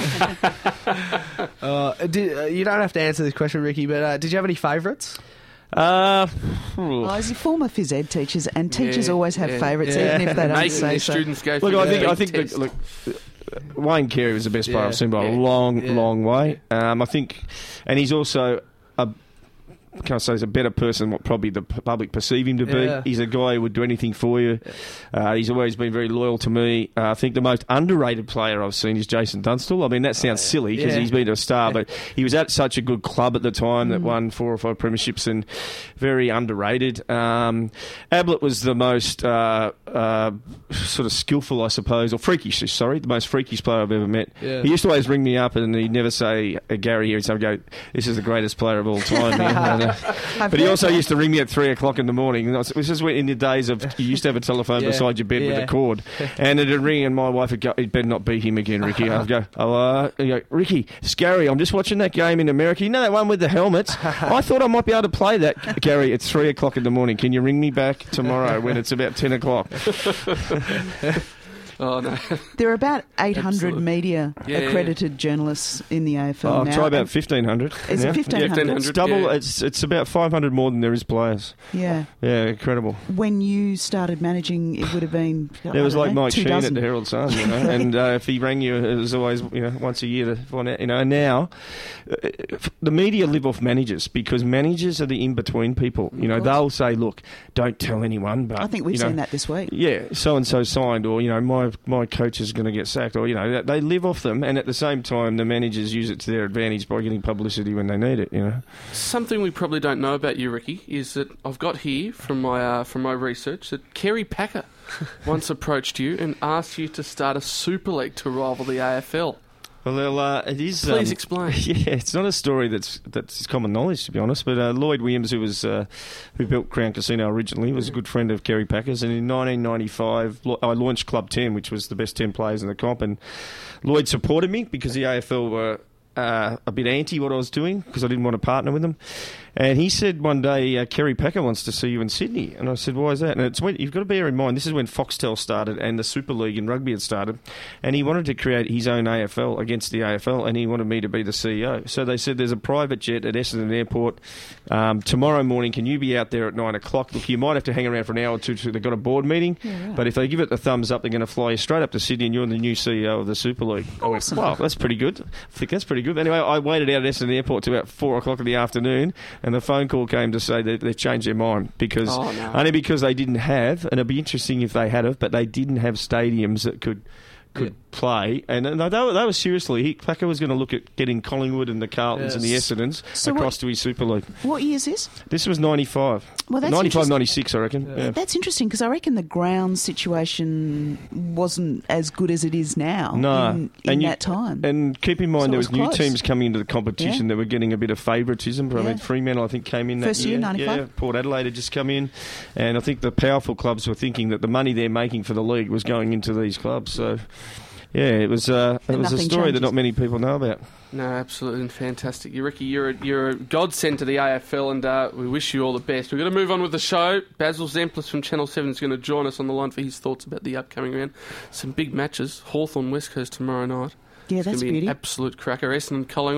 too. Uh, did, uh, you don't have to answer this question, Ricky, but uh, did you have any favourites? Uh, Oh, as a former phys ed teachers, and teachers Yeah, always have yeah. favourites, Yeah. even if they don't Making say their so. students go look, through I the think I big think test. that, look, Wayne Carey was the best player Yeah, I've seen by yeah, a long, yeah. long way. Um, I think, and he's also a. Can I say he's a better person than what probably the p- public perceive him to be? Yeah. He's a guy who would do anything for you. Uh, he's always been very loyal to me. Uh, I think the most underrated player I've seen is Jason Dunstall. I mean, that sounds silly because Yeah. he's been a star, but he was at such a good club at the time that won four or five premierships and very underrated. Um, Ablett was the most uh, uh, sort of skillful, I suppose, or freakish, sorry, the most freakish player I've ever met. Yeah. He used to always ring me up and he'd never say, uh, Gary here, he'd say, go, this is the greatest player of all time. man. And, uh, I've but he heard also that. used to ring me at three o'clock in the morning. And I was- This is when in the days of you used to have a telephone Yeah. beside your bed with Yeah. a cord, and it'd ring, and my wife would go, "It better not be him again, Ricky." I'd go, "Oh, uh, he'd go, Ricky, it's Gary. I'm just watching that game in America. You know that one with the helmets? I thought I might be able to play that, Gary. It's three o'clock in the morning. Can you ring me back tomorrow when it's about ten o'clock?" Oh, no. There are about eight hundred Absolutely. media Yeah, yeah, accredited journalists in the A F L Oh, now. try about and fifteen hundred. Is it Yeah. fifteen hundred? fifteen It's hundred. double. Yeah. It's it's about five hundred more than there is players. Yeah. Yeah, incredible. When you started managing, it would have been. It was like Mike two Sheen at dozen. the Herald Sun, you know. And uh, if he rang you, it was always, you know, once a year to find out, you know. And now, uh, the media live off managers because managers are the in-between people. You know, they'll say, "Look, don't tell anyone." But I think we've you know, seen that this week. Yeah, so and so signed, or you know, my my coach is going to get sacked, or you know, they live off them. And at the same time, the managers use it to their advantage by getting publicity when they need it. You know. Something we probably don't know about you, Ricky, is that I've got here from my uh, from my research that Kerry Packer once approached you and asked you to start a Super League to rival the A F L. Well, uh, it is. Please um, explain. Yeah, it's not a story that's that's common knowledge, to be honest. But uh, Lloyd Williams, who was uh, who built Crown Casino originally, was a good friend of Kerry Packer's, and in nineteen ninety-five, lo- I launched Club ten, which was the best ten players in the comp, and Lloyd supported me because the A F L were uh, a bit anti what I was doing because I didn't want to partner with them. And he said one day, uh, Kerry Packer wants to see you in Sydney. And I said, why is that? And it's when, you've got to bear in mind, this is when Foxtel started and the Super League in rugby had started. And he wanted to create his own A F L against the A F L, and he wanted me to be the C E O. So they said, there's a private jet at Essendon Airport. Um, tomorrow morning, can you be out there at nine o'clock? Look, you might have to hang around for an hour or two. To, they've got a board meeting. Yeah, right. But if they give it the thumbs up, they're going to fly you straight up to Sydney, and you're the new C E O of the Super League. I went, Awesome. wow, that's pretty good. I think that's pretty good. Anyway, I waited out at Essendon Airport to about four o'clock in the afternoon, and the phone call came to say that they've changed their mind because Oh, no. only because they didn't have, and it'd be interesting if they had have, but they didn't have stadiums that could could Yeah. play. And, and they, were, they were seriously, he, Packer was going to look at getting Collingwood and the Carltons and the Yes. Essendons So across what- to his Super League. What year is this? This was ninety-five. Well, that's ninety-five, interest- ninety-six, I reckon. Yeah. That's interesting because I reckon the ground situation wasn't as good as it is now No, in, in and you- that time. And keep in mind, So it there was was, new close. teams coming into the competition Yeah. that were getting a bit of favouritism. I Yeah. mean, Fremantle, I think, came in that First year, ninety-five? Yeah, Port Adelaide had just come in. And I think the powerful clubs were thinking that the money they're making for the league was going into these clubs. So, yeah, it was, uh, it And was a nothing story changes. that not many people know about. No, absolutely fantastic. You, Ricky, you're a, you're a godsend to the A F L, and uh, we wish you all the best. We're going to move on with the show. Basil Zemplis from Channel seven is going to join us on the line for his thoughts about the upcoming round. Some big matches. Hawthorn West Coast tomorrow night. yeah, It's that's going to be beauty. an absolute cracker. Essendon Collingwood.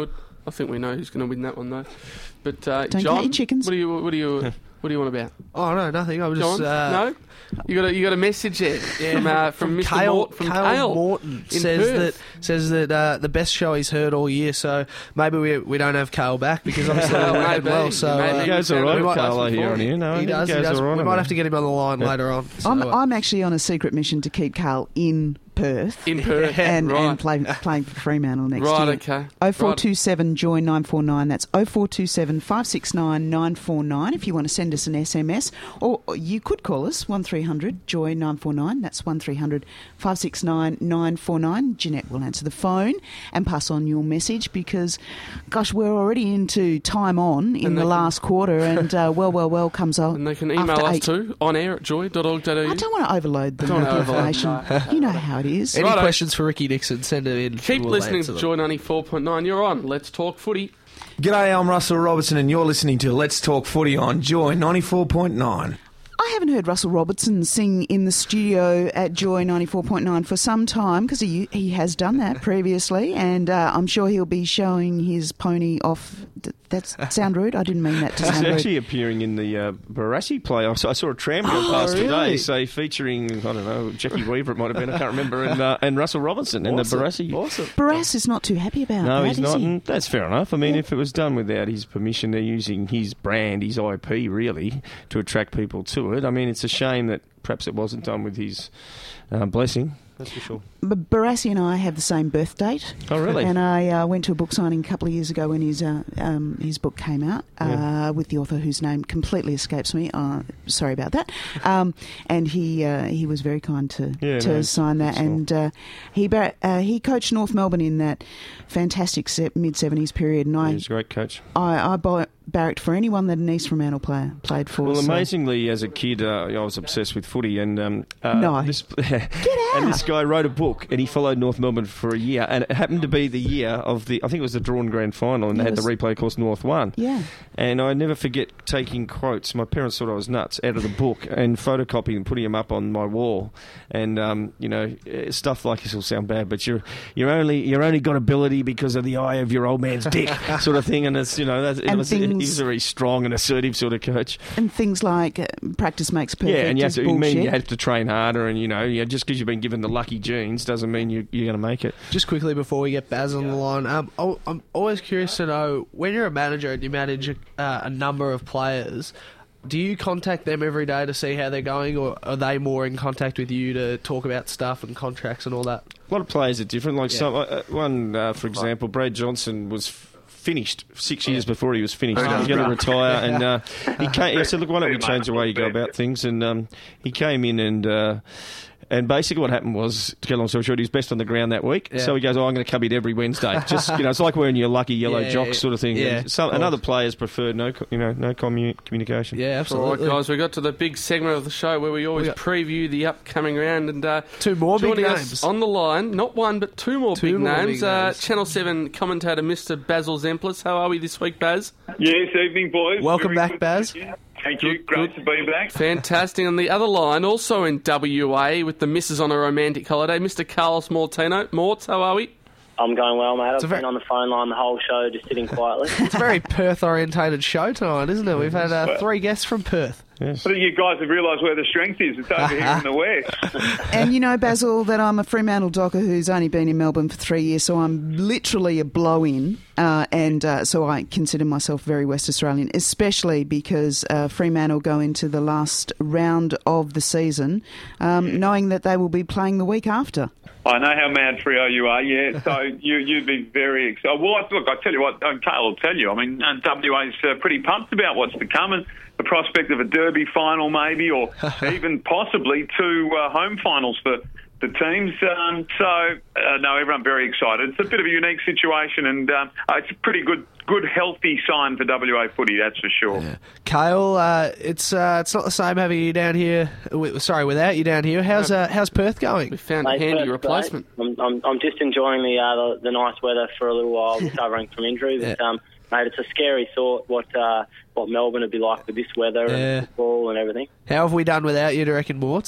I think we know who's going to win that one though. But uh, Don't John, count your chickens. what do you what do you what do you want about? Oh no, nothing. I was John, just uh, no. You got a you got a message there from uh, from, Mister Kale, Mort, from Kale, Kale Morton in says Perth. that says that uh, the best show he's heard all year. So maybe we we don't have Kale back because obviously Well, we're working maybe. well. So Maybe. uh, He goes all we right, might- Carlo, here on here. No, he he does. He goes does. all right. We might have to get him on the line later on. So, I'm, uh, I'm actually on a secret mission to keep Carl in Perth in Perth and, right. and play, playing for Fremantle next Right, year. okay. oh four two seven join nine four nine. That's oh four two seven, five six nine, nine four nine if you want to send us an S M S. Or you could call us one three hundred joy nine four nine. That's one three hundred, five six nine, nine four nine. Jeanette will answer the phone and pass on your message because, gosh, we're already into time on in And the they last quarter and uh, well, well, well comes on. And they can email after us eight. too on air at joy dot org dot a u. I don't want to overload them Don't with wanna overload. information. You know how it is. any Righto. questions for Ricky Nixon? Send them in. Keep We'll listening answer to them. Joy ninety-four point nine. You're on. Let's talk footy. G'day, I'm Russell Robertson and you're listening to Let's Talk Footy on Joy ninety-four point nine. I haven't heard Russell Robertson sing in the studio at Joy ninety-four point nine for some time because he he has done that previously, and uh, I'm sure he'll be showing his pony off. Th- That's sound rude? I didn't mean that to He's sound rude. actually appearing in the uh, Barassi play. I saw, I saw a tram go past really? today, say featuring I don't know Jackie Weaver. It might have been. I can't remember. And uh, and Russell Robinson in the Awesome. Barassi. Awesome. Barras is not too happy about No, that, he's is not. he? And that's fair enough. I mean, if it was done without his permission, they're using his brand, his I P, really, to attract people to it. I mean, it's a shame that perhaps it wasn't done with his uh, blessing. That's for sure. But Barassi and I have the same birth date. Oh, really? And I uh, went to a book signing a couple of years ago when his uh, um, his book came out uh, Yeah. with the author whose name completely escapes me. Uh, sorry about that. Um, and he uh, he was very kind to Yeah, to no, sign that. that's all. And uh, he bar- uh, he coached North Melbourne in that fantastic mid seventies period. And I He's a great coach. I, I bar- barracked for anyone that an East Fremantle player played for. Well, so- amazingly, as a kid, uh, I was obsessed with footy, and um, uh, No. this, Get and out. this guy wrote a book, and he followed North Melbourne for a year, and it happened to be the year of the, I think it was the drawn grand final, and they It had the was- replay, of course, North won. Yeah. And I never forget taking quotes. My parents thought I was nuts out of the book and photocopying and putting them up on my wall. And um, you know, eh, stuff like this will sound bad, but you're you're only you're only got ability because of the eye of your old man's dick, sort of thing. And it's you know, that's, it And was, he things- was a very strong and assertive sort of coach. And things like uh, practice makes perfect. Yeah, and you have is to bullshit. mean you have to train harder, and you know, yeah, just because you've been given the lucky genes doesn't mean you, you're going to make it. Just quickly before we get Baz on the line, um, I- I'm always curious to know when you're a manager and you manage uh, a number of players, do you contact them every day to see how they're going, or are they more in contact with you to talk about stuff and contracts and all that? A lot of players are different. Like Yeah. some, uh, one, uh, for example, Brad Johnson was f- finished six years before he was finished. He was going to retire, and uh, he came. I said, "Look, why don't we change the way you go about things?" And um, he came in and. Uh, And basically what happened was, to get a long story short, he was best on the ground that week. Yeah. So he goes, oh, I'm going to come in every Wednesday. Just, you know, it's like wearing your lucky yellow Yeah, jock yeah, sort of thing. yeah, And, some, of and course. other players prefer no, co- you know, no commu- communication. Yeah, All right, absolutely. guys, we got to the big segment of the show where we always We got- preview the upcoming round. And uh, Two more big joining us names. on the line, not one, but two more Two big more names. big Uh, names. Channel seven commentator Mister Basil Zemplis. How are we this week, Baz? Yes, evening, boys. Welcome Very back, good. Baz. Thank you. Good, Great good. to be back. Fantastic. On the other line, also in W A with the missus on a romantic holiday, Mister Carlos Mortino. Morts, how are we? I'm going well, mate. I've a very- been on the phone line the whole show, just sitting quietly. It's a very Perth-orientated show tonight, isn't it? We've had uh, three guests from Perth. Yes. I think you guys have realised where the strength is. It's over here in the west. And you know, Basil, that I'm a Fremantle docker who's only been in Melbourne for three years, so I'm literally a blow-in, uh, and uh, so I consider myself very West Australian, especially because uh, Fremantle go into the last round of the season, um, knowing that they will be playing the week after. I know how mad Freo you are, yeah. So you, you'd be very excited. Well, I- look, I tell you what, um, Kale will tell you. I mean, uh, W A's uh, pretty pumped about what's to come, and the prospect of a derby final maybe, or even possibly two uh, home finals for the teams. Um, so, uh, no, everyone very excited. It's a bit of a unique situation, and um, uh, it's a pretty good, good, healthy sign for W A footy, that's for sure. Yeah. Kale, uh, it's uh, it's not the same having you down here. With, sorry, without you down here. How's uh, how's Perth going? We found Mate, a handy Perth's replacement. great. I'm, I'm, I'm just enjoying the, uh, the the nice weather for a little while, recovering from injury. But, Yeah. um, mate, it's a scary thought what uh, what Melbourne would be like with this weather Yeah. and football and everything. How have we done without you, do you reckon, Mort?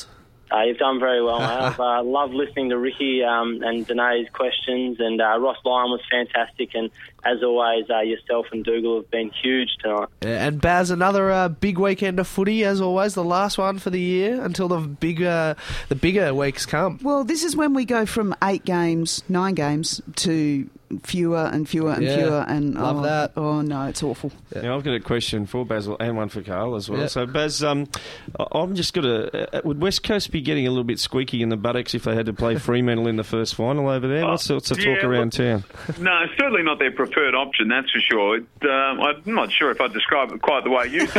Uh, you've done very well, mate. I've uh, loved listening to Ricky um, and Danae's questions, and uh, Ross Lyon was fantastic, and as always, uh, yourself and Dougal have been huge tonight. Yeah, and Baz, another uh, big weekend of footy, as always, the last one for the year until the big, uh, the bigger weeks come. Well, this is when we go from eight games, nine games, to fewer and fewer and Yeah, fewer. And love oh, that. Oh, no, it's awful. Yeah. Now, I've got a question for Basil and one for Carl as well. Yeah. So, Baz, um, I- I'm just got to... Uh, would West Coast be getting a little bit squeaky in the buttocks if they had to play Fremantle in the first final over there? What's the, what's the Yeah, talk around town? No, certainly not their preferred option, that's for sure. It, um, I'm not sure if I'd describe it quite the way you did.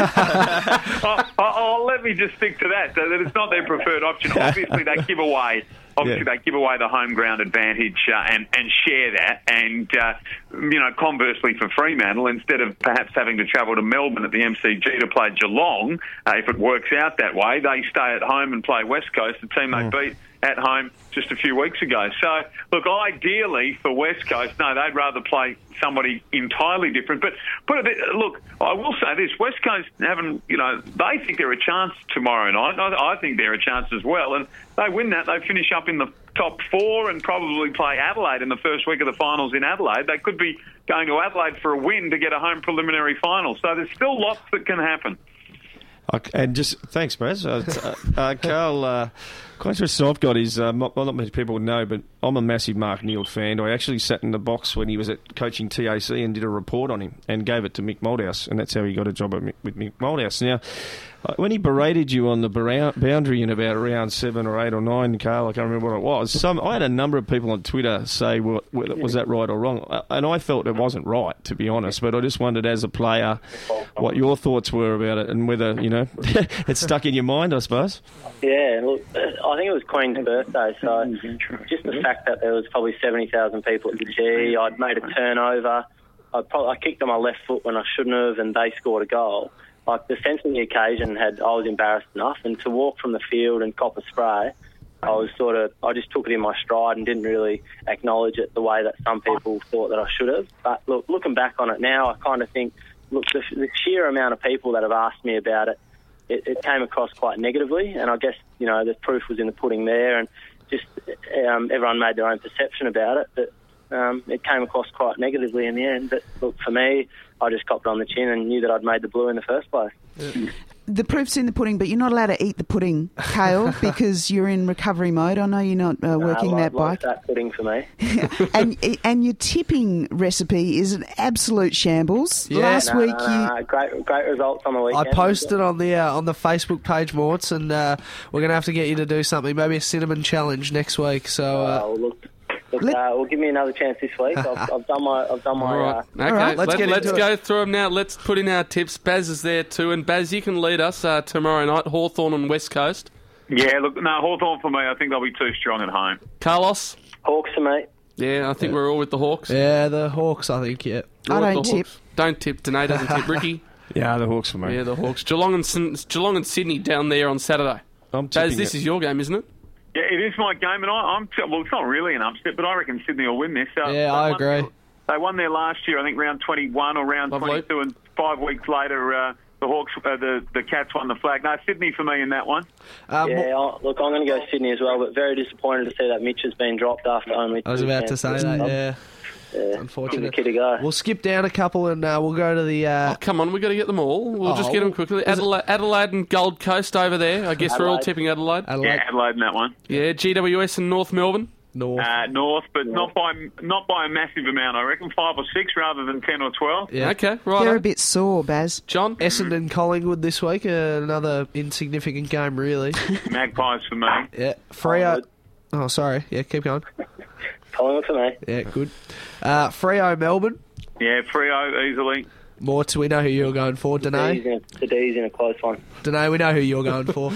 I'll, I'll, let me just stick to that, so that it's not their preferred option. Obviously, they give away... Obviously, Yeah. they give away the home ground advantage uh, and, and share that. And, uh, you know, conversely for Fremantle, instead of perhaps having to travel to Melbourne at the M C G to play Geelong, uh, if it works out that way, they stay at home and play West Coast, the team they beat at home just a few weeks ago. So, look, ideally for West Coast, no, they'd rather play somebody entirely different. But, but a bit, look, I will say this, West Coast haven't, you know, they think they're a chance tomorrow night. I, I think they're a chance as well. And they win that, they finish up in the top four and probably play Adelaide in the first week of the finals in Adelaide. They could be going to Adelaide for a win to get a home preliminary final. So there's still lots that can happen. Okay, and just thanks, Baz. Uh, uh, uh, Carl, uh, quite interesting I've got is, uh, not, well, not many people would know, but I'm a massive Mark Neild fan. I actually sat in the box when he was at coaching T A C and did a report on him and gave it to Mick Moldhouse, and that's how he got a job at Mick, with Mick Moldhouse. Now, uh, when he berated you on the barou- boundary in about round seven or eight or nine, Carl, I can't remember what it was, some, I had a number of people on Twitter say, well, was that right or wrong? Uh, and I felt it wasn't right, to be honest, but I just wondered as a player what your thoughts were about it and whether, you know, it stuck in your mind, I suppose. Yeah, look, I think it was Queen's birthday, so just the fact that there was probably seventy thousand people at the G, I'd made a turnover, I, probably, I kicked on my left foot when I shouldn't have, and they scored a goal. Like, the sense of the occasion had, I was embarrassed enough, and to walk from the field and cop a spray, I was sort of, I just took it in my stride and didn't really acknowledge it the way that some people thought that I should have. But look, looking back on it now, I kind of think, look, the, the sheer amount of people that have asked me about it, it, it came across quite negatively, and I guess, you know, the proof was in the pudding there, and just um, everyone made their own perception about it, but um, it came across quite negatively in the end. But look, for me, I just copped on the chin and knew that I'd made the blue in the first place. Yeah. The proof's in the pudding, but you're not allowed to eat the pudding, Cale, because you're in recovery mode. I know you're not uh, working no, that like bike. That pudding for me. and and your tipping recipe is an absolute shambles. Yeah. Last No, week no, you... no, no. Great, great results on the I weekend. posted on the uh, on the Facebook page, Morts, and uh, we're going to have to get you to do something, maybe a cinnamon challenge next week. So, uh, Oh, look, look Let- uh, well, give me another chance this week. I've, I've done my, I've done my. All right. Uh, Okay, right, let's let, get let's into go through them now. Let's put in our tips. Baz is there too. And Baz, you can lead us uh, tomorrow night, Hawthorn and West Coast. Yeah, look, no, Hawthorn for me, I think they'll be too strong at home. Carlos? Hawks for me. Yeah, I think we're all with the Hawks. yeah, the Hawks, I think, yeah. We're I with don't the tip. Hawks. Don't tip. Danae doesn't tip. Ricky? Yeah, the Hawks for me. Yeah, the Hawks. Geelong and, Sin- Geelong and Sydney down there on Saturday. I'm Baz, tipping this it. is your game, isn't it? Yeah, it is my game, and I, I'm well. It's not really an upset, but I reckon Sydney will win this. So Yeah, they I won agree. Their, they won there last year, I think, round twenty-one or round Lovely. twenty-two, and five weeks later, uh, the Hawks, uh, the the Cats won the flag. No, Sydney for me in that one. Um, Yeah, I'll, look, I'm going to go Sydney as well, but very disappointed to see that Mitch has been dropped after only. I was two about to say chances. that, yeah. Yeah, Unfortunate. Give the kid a go. We'll skip down a couple and uh, we'll go to the... Uh, Oh, come on, we've got to get them all. We'll just Oh, get them quickly. Adelaide, Adelaide and Gold Coast over there. I guess we're all Adelaide. tipping Adelaide. Adelaide Yeah, Adelaide in that one. Yeah, G W S and North Melbourne. North. Uh, North, but not by not by a massive amount. I reckon five or six rather than ten or twelve. Yeah. Okay, right. They're a bit sore, Baz. John? Essendon Collingwood this week, uh, another insignificant game, really. Magpies for me. Yeah, Freo. Oh, sorry. Yeah, keep going. Collingwood for me. Yeah, good. Uh, Freo Melbourne. Yeah, Freo easily. Morts, we know who you're going for. D's Danae. in a, the D's in a close one. Danae, we know who you're going for.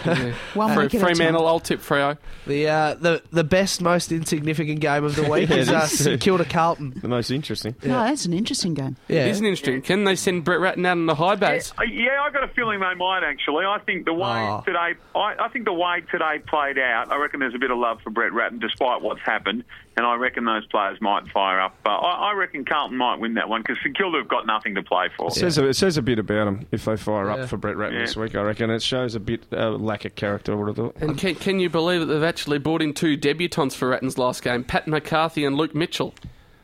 One Fre- week at a time. Fremantle, I'll tip Freo. The uh, the the best, most insignificant game of the week Yeah, is uh, this- St Kilda Carlton. The most interesting. No, that's an interesting game. Yeah, It is an interesting. Can they send Brett Ratton out on the high base? Uh, Yeah, I got a feeling they might actually. I think the way Oh. today, I, I think the way today played out, I reckon there's a bit of love for Brett Ratton despite what's happened, and I reckon those players might fire up. Uh, I, I reckon Carlton might win that one because St Kilda have got nothing thing to play for. It says, a, it says a bit about them if they fire Yeah. up for Brett Ratten Yeah. this week, I reckon. It shows a bit uh, lack of character, I would have thought. And can, can you believe that they've actually brought in two debutants for Ratton's last game, Pat McCarthy and Luke Mitchell?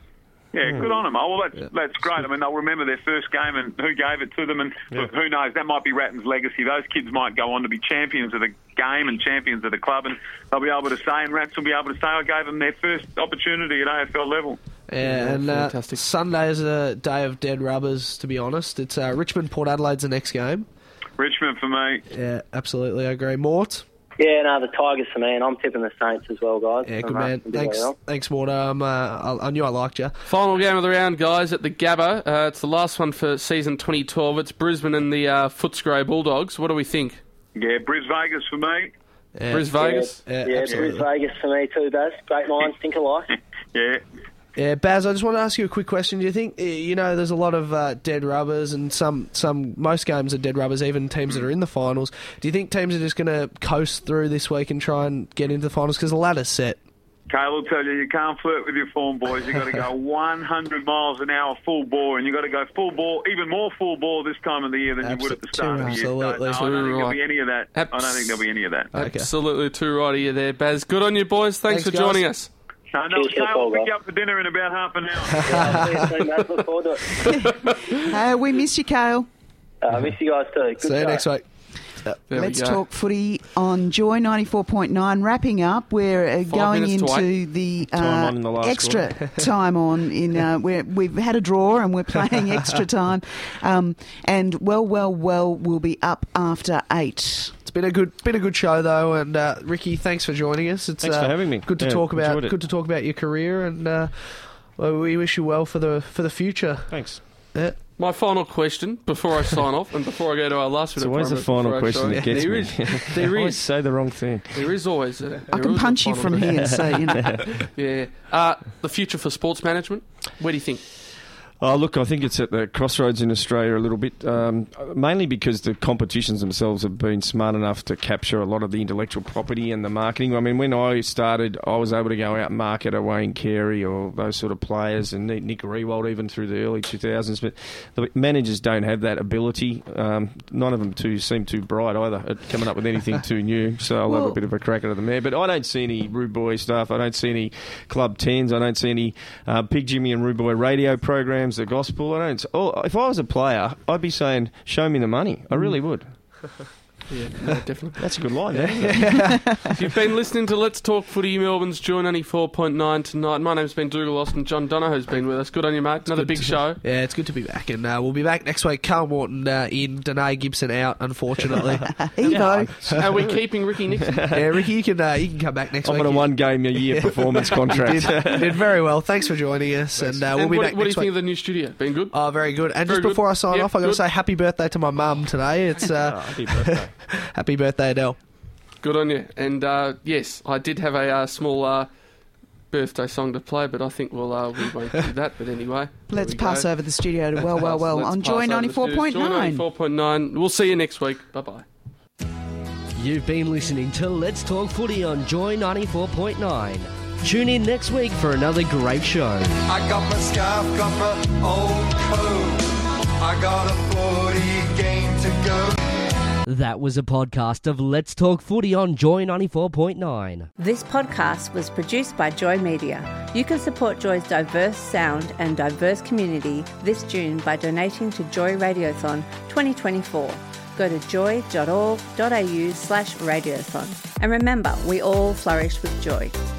Yeah, good on them. Oh, well, that's, that's great. I mean, they'll remember their first game and who gave it to them. And look, who knows, that might be Ratton's legacy. Those kids might go on to be champions of the game and champions of the club. And they'll be able to say, and Rats will be able to say, I gave them their first opportunity at A F L level. Yeah, and uh, fantastic. Sunday is a day of dead rubbers, to be honest. It's uh, Richmond Port Adelaide's the next game. Richmond for me. Yeah, absolutely, I agree. Mort? Yeah, no, the Tigers for me, and I'm tipping the Saints as well, guys. Yeah, good Uh, man. can do Thanks, well. thanks, Mort. Um, uh, I, I knew I liked you. Final game of the round, guys, at the Gabba. Uh, it's the last one for season twenty twelve. It's Brisbane and the uh, Footscray Bulldogs. What do we think? Yeah, Bris Vegas for me. Yeah. Bris Vegas? Yeah, Yeah, absolutely. Bris Vegas for me too, Baz. Great minds think alike. Yeah. Yeah, Baz, I just want to ask you a quick question. Do you think, eh, you know, there's a lot of uh, dead rubbers and some, some, most games are dead rubbers, even teams that are in the finals. Do you think teams are just going to coast through this week and try and get into the finals? Because the ladder's set. Kale will tell you, you can't flirt with your form, boys. You've got to go one hundred miles an hour full bore, and you've got to go full bore, even more full bore this time of the year than you would at the start of the year. So, no, Absolutely. I don't think there'll be Right. any of that. Abs- I don't think there'll be any of that. Okay. Absolutely too right of you there, Baz. Good on you, boys. Thanks, Thanks, for joining guys. us. No, no, Cheers to the Kale call, will pick you guys. up for dinner in about half an hour. Yeah, see you soon, Baz. Look forward to it. Uh, we miss you, Kale. Uh, miss you guys too. Good See you show. next week. There we Let's go. talk footy on Joy ninety-four point nine. Wrapping up, we're uh, going minutes to into the, uh, Time on in the last extra time on. In uh, we're, we've had a draw and we're playing extra time. Um, and well, well, well, we'll be up after eight. It's been a good, been a good show though, and uh, Ricky, thanks for joining us. It's Thanks uh, for having me. Good to Yeah, talk about. enjoyed it. Good to talk about your career, and uh, well, we wish you well for the for the future. Thanks. Yeah. My final question before I sign off and before I go to our last bit It's of always the promo final before I question sign- that gets there me. Is, there I always is. say the wrong thing. There is always. A, I there can is a punch you final from question. here, so you know. Yeah. Uh, the future for sports management. Where do you think? Oh, look, I think it's at the crossroads in Australia a little bit, um, mainly because the competitions themselves have been smart enough to capture a lot of the intellectual property and the marketing. I mean, when I started, I was able to go out and market a Wayne Carey or those sort of players, and Nick Rewald even through the early two thousands. But the managers don't have that ability. Um, none of them too seem too bright either at coming up with anything too new. So I'll have Well- a bit of a crack at them there. But I don't see any Rude Boy stuff. I don't see any Club Tens. I don't see any uh, Big Jimmy and Rude Boy radio programs. The gospel. I don't. Oh, if I was a player, I'd be saying, "Show me the money." I really would. Yeah, no, definitely. That's a good line, there. You've been listening to Let's Talk Footy, Melbourne's Joy ninety-four point nine tonight. My name's been Dougal Austin. John Donohoe's been with us. Good on you, mate. Another Good big to- show. Yeah, it's good to be back, and uh, we'll be back next week. Carl Morton uh, in, Danae Gibson out, unfortunately. Evo. Are we keeping Ricky Nixon? yeah, Ricky, you can uh, you can come back next I'm week. on a You- one game a year performance you contract. did, you did very well. Thanks for joining us, and uh, we'll And be what, back what do you next think week. of the new studio? Been good? Oh, very good. And Very just good. before I sign Yep, off, I've got to good. say happy birthday to my mum today. It's uh, Happy birthday. happy birthday, Adele. Good on you. And uh, yes, I did have a uh, small uh, birthday song to play, but I think we'll uh, we won't do that. But anyway, there Let's we pass go. over the studio to Well, Well, Let's- Well let's on pass Joy over the ninety-four point studio. Joy nine. ninety-four point nine. We'll see you next week. Bye bye. You've been listening to Let's Talk Footy on Joy ninety-four point nine. Tune in next week for another great show. I got my scarf, got my old coat. I got a forty game to go. That was a podcast of Let's Talk Footy on Joy ninety-four point nine. This podcast was produced by Joy Media. You can support Joy's diverse sound and diverse community this June by donating to Joy Radiothon twenty twenty-four. Go to joy dot org dot a u slash radiothon. And remember, we all flourish with joy.